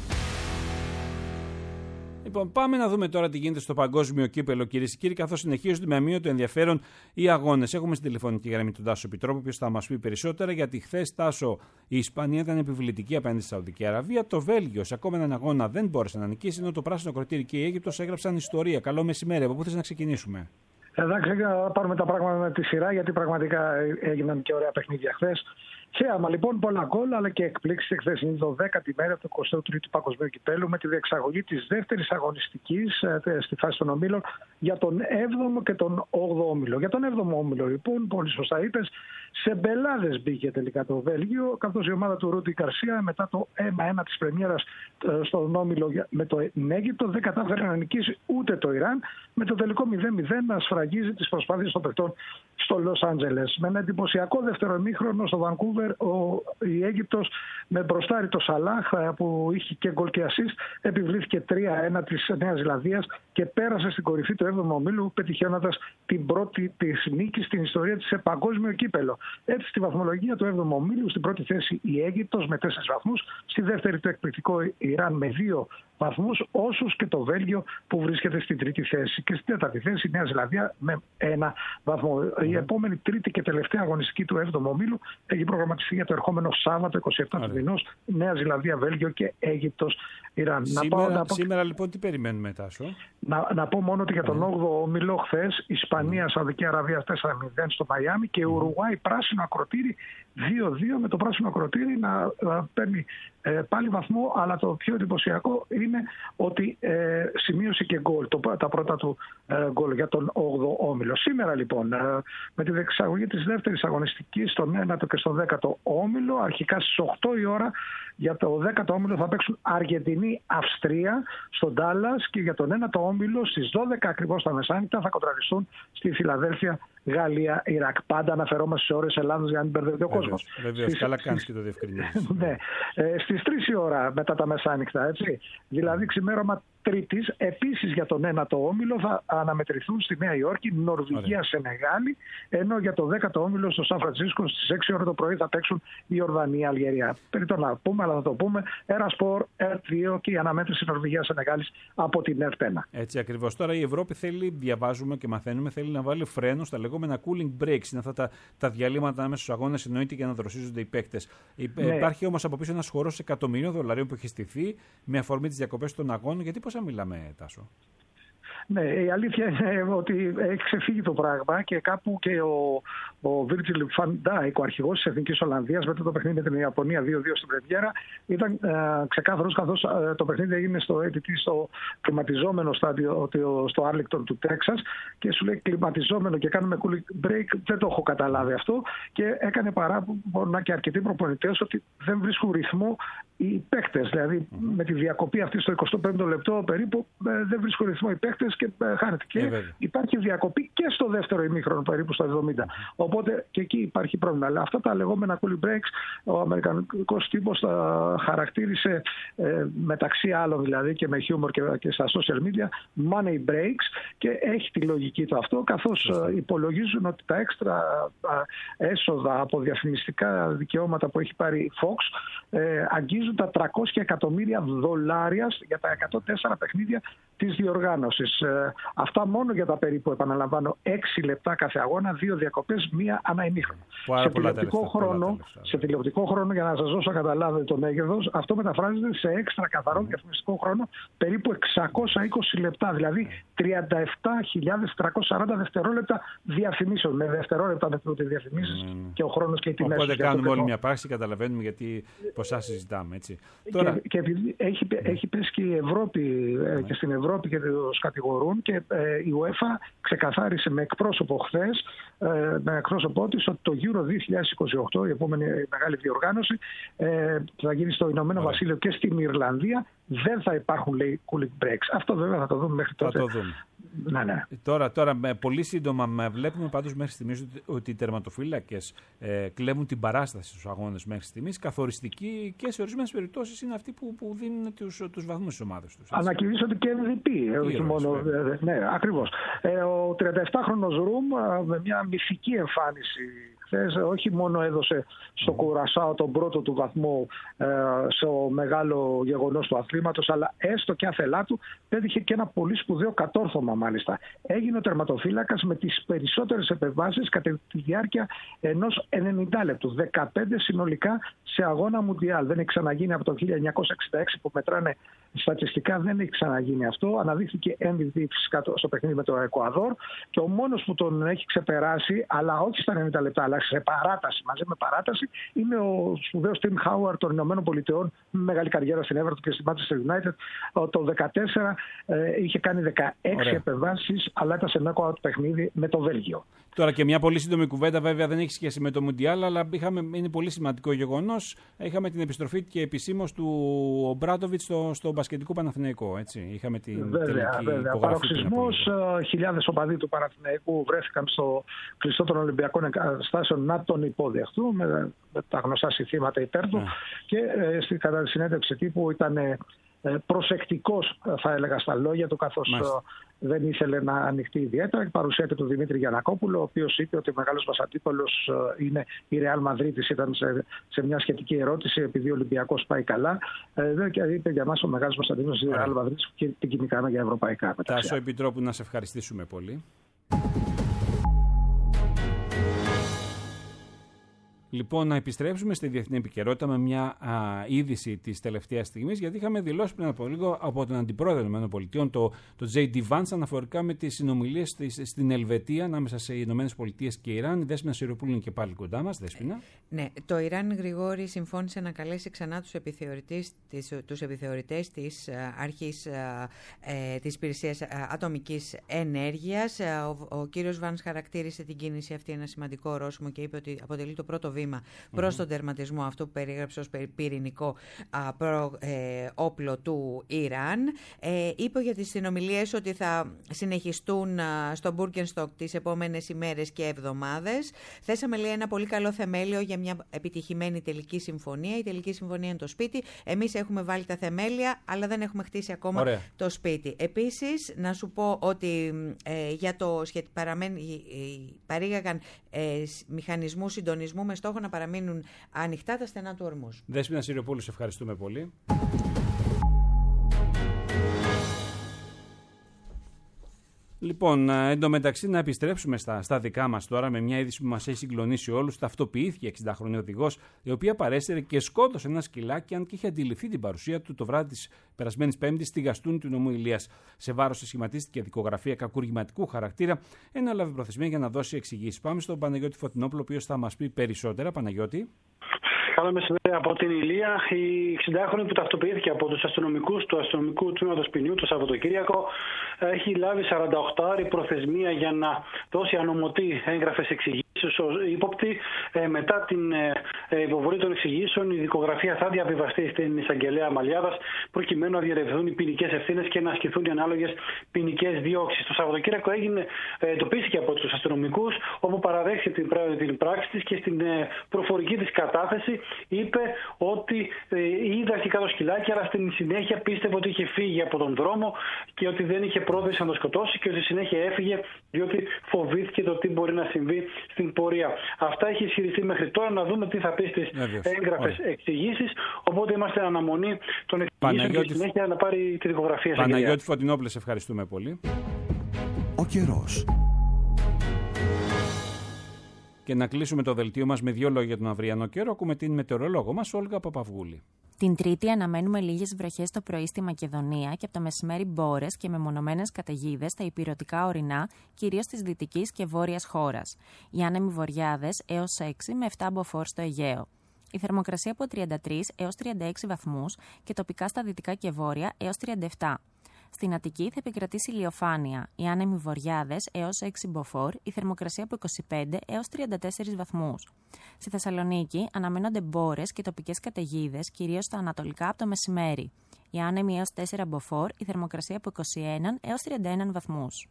Λοιπόν, πάμε να δούμε τώρα τι γίνεται στο παγκόσμιο κύπελο, κυρίες και κύριοι, καθώς συνεχίζονται με αμύωτο ενδιαφέρον οι αγώνες. Έχουμε στην τηλεφωνική γραμμή τον Τάσο Επιτρόπου, ο οποίος θα μας πει περισσότερα, γιατί χθες, Τάσο, η Ισπανία ήταν επιβλητική απέναντι στη Σαουδική Αραβία. Το Βέλγιο σε ακόμα έναν αγώνα δεν μπόρεσε να νικήσει, ενώ το πράσινο κροτήρι και η Αίγυπτος έγραψαν ιστορία. Καλό μεσημέρι. Από πού θες να ξεκινήσουμε? Εντάξει, να πάρουμε τα πράγματα με τη σειρά, γιατί πραγματικά έγιναν και ωραία παιχνίδια χθες. Θέαμα λοιπόν, πολλά γκολ, αλλά και εκπλήξεις. Εχθές είναι το δέκατη μέρα του εικοστού τρίτου Παγκοσμίου Κυπέλλου, με τη διεξαγωγή της δεύτερης αγωνιστικής στη φάση των ομίλων για τον έβδομο και τον όγδοο όμιλο. Για τον έβδομο όμιλο, λοιπόν, πολύ σωστά είπες, σε μπελάδες μπήκε τελικά το Βέλγιο, καθώς η ομάδα του Ρούντι Γκαρσία, μετά το ένα ένα της πρεμιέρας στον όμιλο με το Αίγυπτο, δεν κατάφερε να νικήσει ούτε το Ιράν, με το τελικό μηδέν μηδέν να σφραγίζει τις προσπάθειες των παιχτών στο Λος Άντζελες. Με ένα εντυπωσιακό δεύτερο ημίχρονο στο Βανκούβερ, Ο, η Αίγυπτος με μπροστάρι το Σαλάχ, που είχε και γκολ και ασίστ, επιβλήθηκε τρία ένα της Νέας Ζηλανδίας και πέρασε στην κορυφή του έβδομου ομίλου, πετυχαίνοντας την πρώτη της νίκη στην ιστορία της σε παγκόσμιο κύπελο. Έτσι, στη βαθμολογία του έβδομου ομίλου, στην πρώτη θέση η Αίγυπτος με τέσσερις βαθμούς, στη δεύτερη το εκπληκτικό Ιράν με δύο βαθμούς, όσους και το Βέλγιο που βρίσκεται στην τρίτη θέση. Και στην τέταρτη θέση η Νέα Ζηλανδία με ένα βαθμό. Mm. Η επόμενη τρίτη και τελευταία αγωνιστική του έβδομου ομίλου έχει προγραμματιστεί για το ερχόμενο Σάββατο είκοσι επτά του μηνός, Νέα Ζηλανδία, Βέλγιο και Αίγυπτος, Ιράν. Σήμερα, να πω, σήμερα λοιπόν τι περιμένουμε, Τάσο? Να, να πω μόνο ότι για τον όγδοο όμιλο χθες Ισπανία, mm. Σαουδική Αραβία τέσσερα μηδέν στο Μαϊάμι και mm. Ουρουγουάη πράσινο ακροτήρι δύο δύο, με το πράσινο ακροτήρι να, να παίρνει ε, πάλι βαθμό, αλλά το πιο εντυπωσιακό είναι ότι ε, σημείωσε και γκολ, το, τα πρώτα του ε, γκολ για τον όγδοο όμιλο. Σήμερα λοιπόν, ε, με τη διεξαγωγή της δεύτερης αγωνιστικής στον ένατο και στον δέκατο όμιλο, αρχικά στις οκτώ η ώρα για το δέκατο όμιλο θα παίξουν Αργεντινή-Αυστρία στον Ντάλλας, και για τον ένατο όμιλο στις δώδεκα ακριβώς τα μεσάνυχτα θα κοντραριστούν στη Φιλαδέλφια Γαλλία-Ιράκ. Πάντα αναφερόμαστε σε ώρες Ελλάδος για να μην μπερδεύεται ο κόσμος. Βεβαίως, στις... καλά κάνεις και το διευκρινίζεις. Ναι. Ε, στις τρεις η ώρα μετά τα μεσάνυχτα, έτσι. Δηλαδή ξημέρωμα Τρίτης, επίσης για τον ένατο όμιλο θα αναμετρηθούν στη Νέα Υόρκη Νορβηγία-Σενεγάλη, ενώ για το δέκατο όμιλο στο Σαν Φρανσίσκο στις έξι ώρα το πρωί θα παίξουν η Ορδανία-Αλγερία. Περί το να πούμε, αλλά θα το πούμε, Ερασπορ, Ερ δύο και η αναμέτρηση Νορβηγίας-Σενεγάλης από την Ερ ένα. Έτσι ακριβώς. Τώρα η Ευρώπη θέλει, διαβάζουμε και μαθαίνουμε, θέλει να βάλει φρένο στα λεγόμενα cooling breaks. Είναι αυτά τα, τα διαλύματα ανάμεσα στους αγώνες, εννοείται, για να δροσίζονται οι παίκτες. Ναι. Υπάρχει όμως από πίσω ένας χορός εκατομμυρίων δολαρίων που έχει στηθεί με αφορμή τις διακοπές των αγώνων. Γιατί πόσα μιλάμε, Τάσο? Ναι, η αλήθεια είναι ότι έχει ξεφύγει το πράγμα και κάπου και ο, ο Virgil van Dijk, ο αρχηγός της Εθνικής Ολλανδίας, μετά το παιχνίδι με την Ιαπωνία δύο δύο στην πρεμιέρα, ήταν ε, ξεκάθαρος, καθώς ε, το παιχνίδι έγινε στο έι τι τι, στο κλιματιζόμενο στάδιο, στο Arlington του Τέξας, και σου λέει κλιματιζόμενο και κάνουμε cooling break. Δεν το έχω καταλάβει αυτό, και έκανε παράπονα και αρκετοί προπονητές ότι δεν βρίσκουν ρυθμό οι παίκτες. Δηλαδή mm-hmm. με τη διακοπή αυτή στο εικοστό πέμπτο λεπτό περίπου ε, δεν βρίσκουν ρυθμό οι παίκτες και ε, χάνεται. Και ε, υπάρχει διακοπή και στο δεύτερο ημίχρονο περίπου στο εβδομήντα. Mm-hmm. Οπότε και εκεί υπάρχει πρόβλημα. Αλλά αυτά τα λεγόμενα cooling breaks, ο αμερικανικός τύπος τα χαρακτήρισε ε, μεταξύ άλλων δηλαδή και με χιούμορ και, και στα social media money breaks, και έχει τη λογική του αυτό, καθώς ε, υπολογίζουν ότι τα έξτρα ε, έσοδα από διαφημιστικά δικαιώματα που έχει πάρει η Fox ε, αγγίζουν τα τριακόσια εκατομμύρια δολάρια για τα εκατόν τέσσερα παιχνίδια της διοργάνωσης. Ε, αυτά μόνο για τα περίπου, επαναλαμβάνω, έξι λεπτά κάθε αγώνα, δύο διακοπές, μία ανά ημίχρονο. Σε τηλεοπτικό χρόνο, σε τηλεοπτικό χρόνο, για να σας δώσω καταλάβετε το μέγεθος, αυτό μεταφράζεται σε έξτρα καθαρό διαφημιστικό χρόνο περίπου εξακόσια είκοσι λεπτά, δηλαδή τριάντα επτά χιλιάδες τριακόσια σαράντα δευτερόλεπτα διαφημίσεων. Με δευτερόλεπτα μετρούνται διαφημίσεις mm. και ο χρόνος και οι τιμές. Οπότε κάνουμε όλη μια πράξη, καταλαβαίνουμε γιατί ποσά συζητάμε. Έτσι. Και, Τώρα... και επειδή έχει, έχει πέσει και η Ευρώπη, ναι. και στην Ευρώπη και τους κατηγορούν, και ε, η UEFA ξεκαθάρισε με εκπρόσωπο χθες, ε, με εκπρόσωπό της, ότι το Euro δύο χιλιάδες είκοσι οκτώ, η επόμενη μεγάλη διοργάνωση, ε, θα γίνει στο Ηνωμένο Ωραία. Βασίλειο και στην Ιρλανδία, δεν θα υπάρχουν, λέει, cooling breaks. Αυτό βέβαια θα το δούμε μέχρι τότε. Θα το δούμε. Ναι, ναι. Τώρα, τώρα πολύ σύντομα βλέπουμε πάντως μέχρι στιγμής ότι, ότι οι τερματοφύλακες ε, κλέβουν την παράσταση στους αγώνες μέχρι στιγμής. Καθοριστική και σε ορισμένες περιπτώσεις είναι αυτοί που, που δίνουν τους, τους βαθμούς στις ομάδες τους. Ανακηρύσσονται και εμ βι πι. Όχι μόνο, ε, ναι, ακριβώς. Ε, ο τριανταεπτάχρονος Ρουμ ε, με μια μυθική εμφάνιση χθες, όχι μόνο έδωσε στο Κουρασάο τον πρώτο του βαθμό ε, στο μεγάλο γεγονός του αθλήματος, αλλά έστω και άθελά του πέτυχε και ένα πολύ σπουδαίο κατόρθωμα μάλιστα. Έγινε ο τερματοφύλακας με τις περισσότερες επεμβάσεις κατά τη διάρκεια ενός ενενήντα λεπτού. δεκαπέντε συνολικά σε αγώνα Μουντιάλ. Δεν έχει ξαναγίνει από το χίλια εννιακόσια εξήντα έξι που μετράνε στατιστικά, δεν έχει ξαναγίνει αυτό. Αναδείχθηκε εμ βι πι φυσικά στο παιχνίδι με το Εκουαδόρ, και ο μόνος που τον έχει ξεπεράσει, αλλά όχι στα ενενήντα λεπτά, αλλά σε παράταση, μαζί με παράταση, είναι ο σπουδαίος Τιμ Χάουαρντ των Ηνωμένων Πολιτειών, με μεγάλη καριέρα στην Everton και στην Manchester United. Το δεκατέσσερα ε, είχε κάνει δεκαέξι επεμβάσεις, αλλά ήταν σε knockout παιχνίδι με το Βέλγιο. Τώρα και μια πολύ σύντομη κουβέντα, βέβαια δεν έχει σχέση με το Μουντιάλ, αλλά είχαμε, είναι πολύ σημαντικό γεγονός. Είχαμε την επιστροφή και επισήμως του Ομπράντοβιτς στο, στο μπασκετικό Παναθηναϊκό. Έτσι. Είχαμε την βέβαια, τελική βέβαια. Παροξυσμός, χιλιάδες οπαδοί του Παναθηναϊκού βρέθηκαν στο κλειστό των Ολυμπιακών Εγκαταστάσεων να τον υποδεχτούν με, με τα γνωστά συνθήματα υπέρ του. Yeah. Και ε, στη, κατά τη συνέντευξη τύπου ήταν ε, προσεκτικός, θα έλεγα, στα λόγια του, καθώς ε, δεν ήθελε να ανοιχτεί ιδιαίτερα. Παρουσία και του Δημήτρη Γιαννακόπουλο, ο οποίος είπε ότι ο μεγάλος μας αντίπολος ε, είναι η Ρεάλ Μαδρίτης. Ήταν σε, σε μια σχετική ερώτηση, επειδή ο Ολυμπιακός πάει καλά. Ε, και είπε για μας ο μεγάλος μας αντίπολος είναι η Ρεάλ Μαδρίτης, και την κυνηγάμε για ευρωπαϊκά. Τάσο Επιτρόπου, να σε ευχαριστήσουμε πολύ. Λοιπόν, να επιστρέψουμε στη διεθνή επικαιρότητα με μια α, είδηση της τελευταίας στιγμής, γιατί είχαμε δηλώσει πριν από λίγο από τον Αντιπρόεδρο των ΗΠΑ, το, το τζέι ντι Vance, αναφορικά με τις συνομιλίες της, στην Ελβετία ανάμεσα σε ΗΠΑ και Ιράν. Η Δέσποινα Σιροπούλου είναι και πάλι κοντά μας. Δέσποινα. Ναι, το Ιράν, Γρηγόρη, συμφώνησε να καλέσει ξανά τους επιθεωρητές, τις, τους επιθεωρητές της αρχής ε, της υπηρεσίας ατομικής ενέργειας. Ο, ο κύριος Βάνς χαρακτήρισε την κίνηση αυτή ένα σημαντικό ορόσημο και είπε ότι αποτελεί το πρώτο βήμα προς mm-hmm. τον τερματισμό αυτού που περιγράψε ως πυρηνικό α, προ, ε, όπλο του Ιράν. Ε, είπε για τις συνομιλίες ότι θα συνεχιστούν α, στο Μπουργκενστοκ τις επόμενες ημέρες και εβδομάδες. Θέσαμε, λέει, ένα πολύ καλό θεμέλιο για μια επιτυχημένη τελική συμφωνία. Η τελική συμφωνία είναι το σπίτι. Εμείς έχουμε βάλει τα θεμέλια, αλλά δεν έχουμε χτίσει ακόμα Ωραία. το σπίτι. Επίσης, να σου πω ότι ε, για το σχετικό παραμένει, ε, παρήγαγαν ε, μηχανισμούς συντονισμού με στόχο να παραμείνουν ανοιχτά τα στενά του ορμούς. Δέσποινα Σιριοπούλου, σε ευχαριστούμε πολύ. Λοιπόν, εντωμεταξύ να επιστρέψουμε στα, στα δικά μας τώρα με μια είδηση που μας έχει συγκλονίσει όλους. Ταυτοποιήθηκε εξήντα οδηγός, η οποία παρέστερε και σκότωσε ένα σκυλάκι, αν και είχε αντιληφθεί την παρουσία του το βράδυ της περασμένης Πέμπτης στη Γαστούνη του νομού Ηλίας. Σε βάρος της σχηματίστηκε δικογραφία κακουργηματικού χαρακτήρα, έναλαβε προθεσμία για να δώσει εξηγήσεις. Πάμε στον Παναγιώτη Φωτεινόπουλο, ο οποίος θα μας πει περισσότερα. Παναγιώτη. Καλό μεσημέρι από την Ηλία. Η εξηντάχρονη που ταυτοποιήθηκε από τους αστυνομικούς του αστυνομικού τμήματος ποινιού το Σαββατοκύριακο έχει λάβει σαράντα οκτώ ώρη προθεσμία για να δώσει ανομωτή έγγραφες εξηγήσεις ως ύποπτη. Ε, μετά την ε, υποβολή των εξηγήσεων, η δικογραφία θα διαβιβαστεί στην εισαγγελέα Μαλιάδας, προκειμένου να διερευνηθούν οι ποινικές ευθύνες και να ασκηθούν οι ανάλογες ποινικές διώξεις. Το Σαββατοκύριακο έγινε, ε, εντοπίστηκε από τους αστυνομικούς, όπου παραδέχθηκε την, την πράξη της και στην ε, προφορική της κατάθεση είπε ότι ε, είδε αρχικά το σκυλάκι, αλλά στην συνέχεια πίστευε ότι είχε φύγει από τον δρόμο και ότι δεν είχε πρόθεση να το σκοτώσει και ότι στη συνέχεια έφυγε διότι φοβήθηκε το τι μπορεί να συμβεί στην πορεία. Αυτά έχει ισχυριστεί μέχρι τώρα. Να δούμε τι θα πει στις έγγραφες εξηγήσεις. Οπότε είμαστε αναμονή των εξηγήσεων και στη συνέχεια να πάρει τη δικογραφία. Παναγιώτη Φωτεινόπουλε, σε ευχαριστούμε πολύ. Ο καιρός. Και να κλείσουμε το δελτίο μας με δύο λόγια για τον αυριανό καιρό. Ακούμε την μετεωρολόγο μας, Όλγα Παπαυγούλη. Την Τρίτη αναμένουμε λίγες βροχές το πρωί στη Μακεδονία και από το μεσημέρι μπόρες και μεμονωμένες καταιγίδες στα ηπειρωτικά ορεινά, κυρίως της δυτικής και βόρειας χώρας. Οι άνεμοι βορειάδες έως έξι με επτά μποφόρ στο Αιγαίο. Η θερμοκρασία από τριάντα τρεις έως τριάντα έξι βαθμούς και τοπικά στα δυτικά και βόρεια έως τριάντα επτά. Στην Αττική θα επικρατήσει ηλιοφάνεια, οι άνεμοι βορειάδες έως έξι μποφόρ, η θερμοκρασία από είκοσι πέντε έως τριάντα τέσσερις βαθμούς. Στη Θεσσαλονίκη αναμένονται μπόρες και τοπικές καταιγίδες, κυρίως στα ανατολικά από το μεσημέρι. Οι άνεμοι έως τέσσερα μποφόρ, η θερμοκρασία από είκοσι ένα έως τριάντα ένα βαθμούς.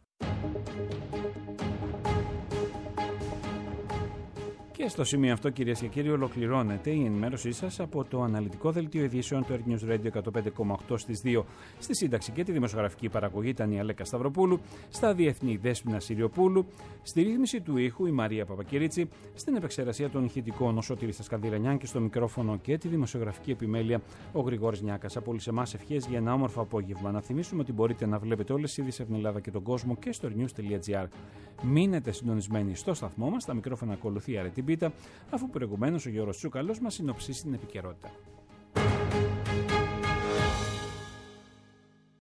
Και στο σημείο αυτό, κυρίες και κύριοι, ολοκληρώνεται η ενημέρωσή σας από το αναλυτικό δελτίο ειδήσεων του Earth News Radio εκατόν πέντε κόμμα οκτώ στις δύο. Στη σύνταξη και τη δημοσιογραφική παραγωγή ήταν η Αλέκα Σταυροπούλου, στα διεθνή Δέσποινα Συριοπούλου, στη ρύθμιση του ήχου η Μαρία Παπακυρίτσι, στην επεξεργασία των ηχητικών ο Σωτήρης Τασκανδυρανιάν και στο μικρόφωνο και τη δημοσιογραφική επιμέλεια ο Γρηγόρης Νιάκας. Από όλους εμάς ευχές για ένα όμορφο απόγευμα. Να θυμίσουμε ότι μπορείτε να βλέπετε όλες τις ειδήσεις από την Ελλάδα και τον κόσμο και στο news τελεία gr. Μείνετε συντονισμένοι στο σταθμό μας, τα μικρόφωνα ακολουθεί η Αρετή Μπίτα, αφού προηγουμένως ο Γιώργος Τσούκαλος μας συνοψίσει την επικαιρότητα.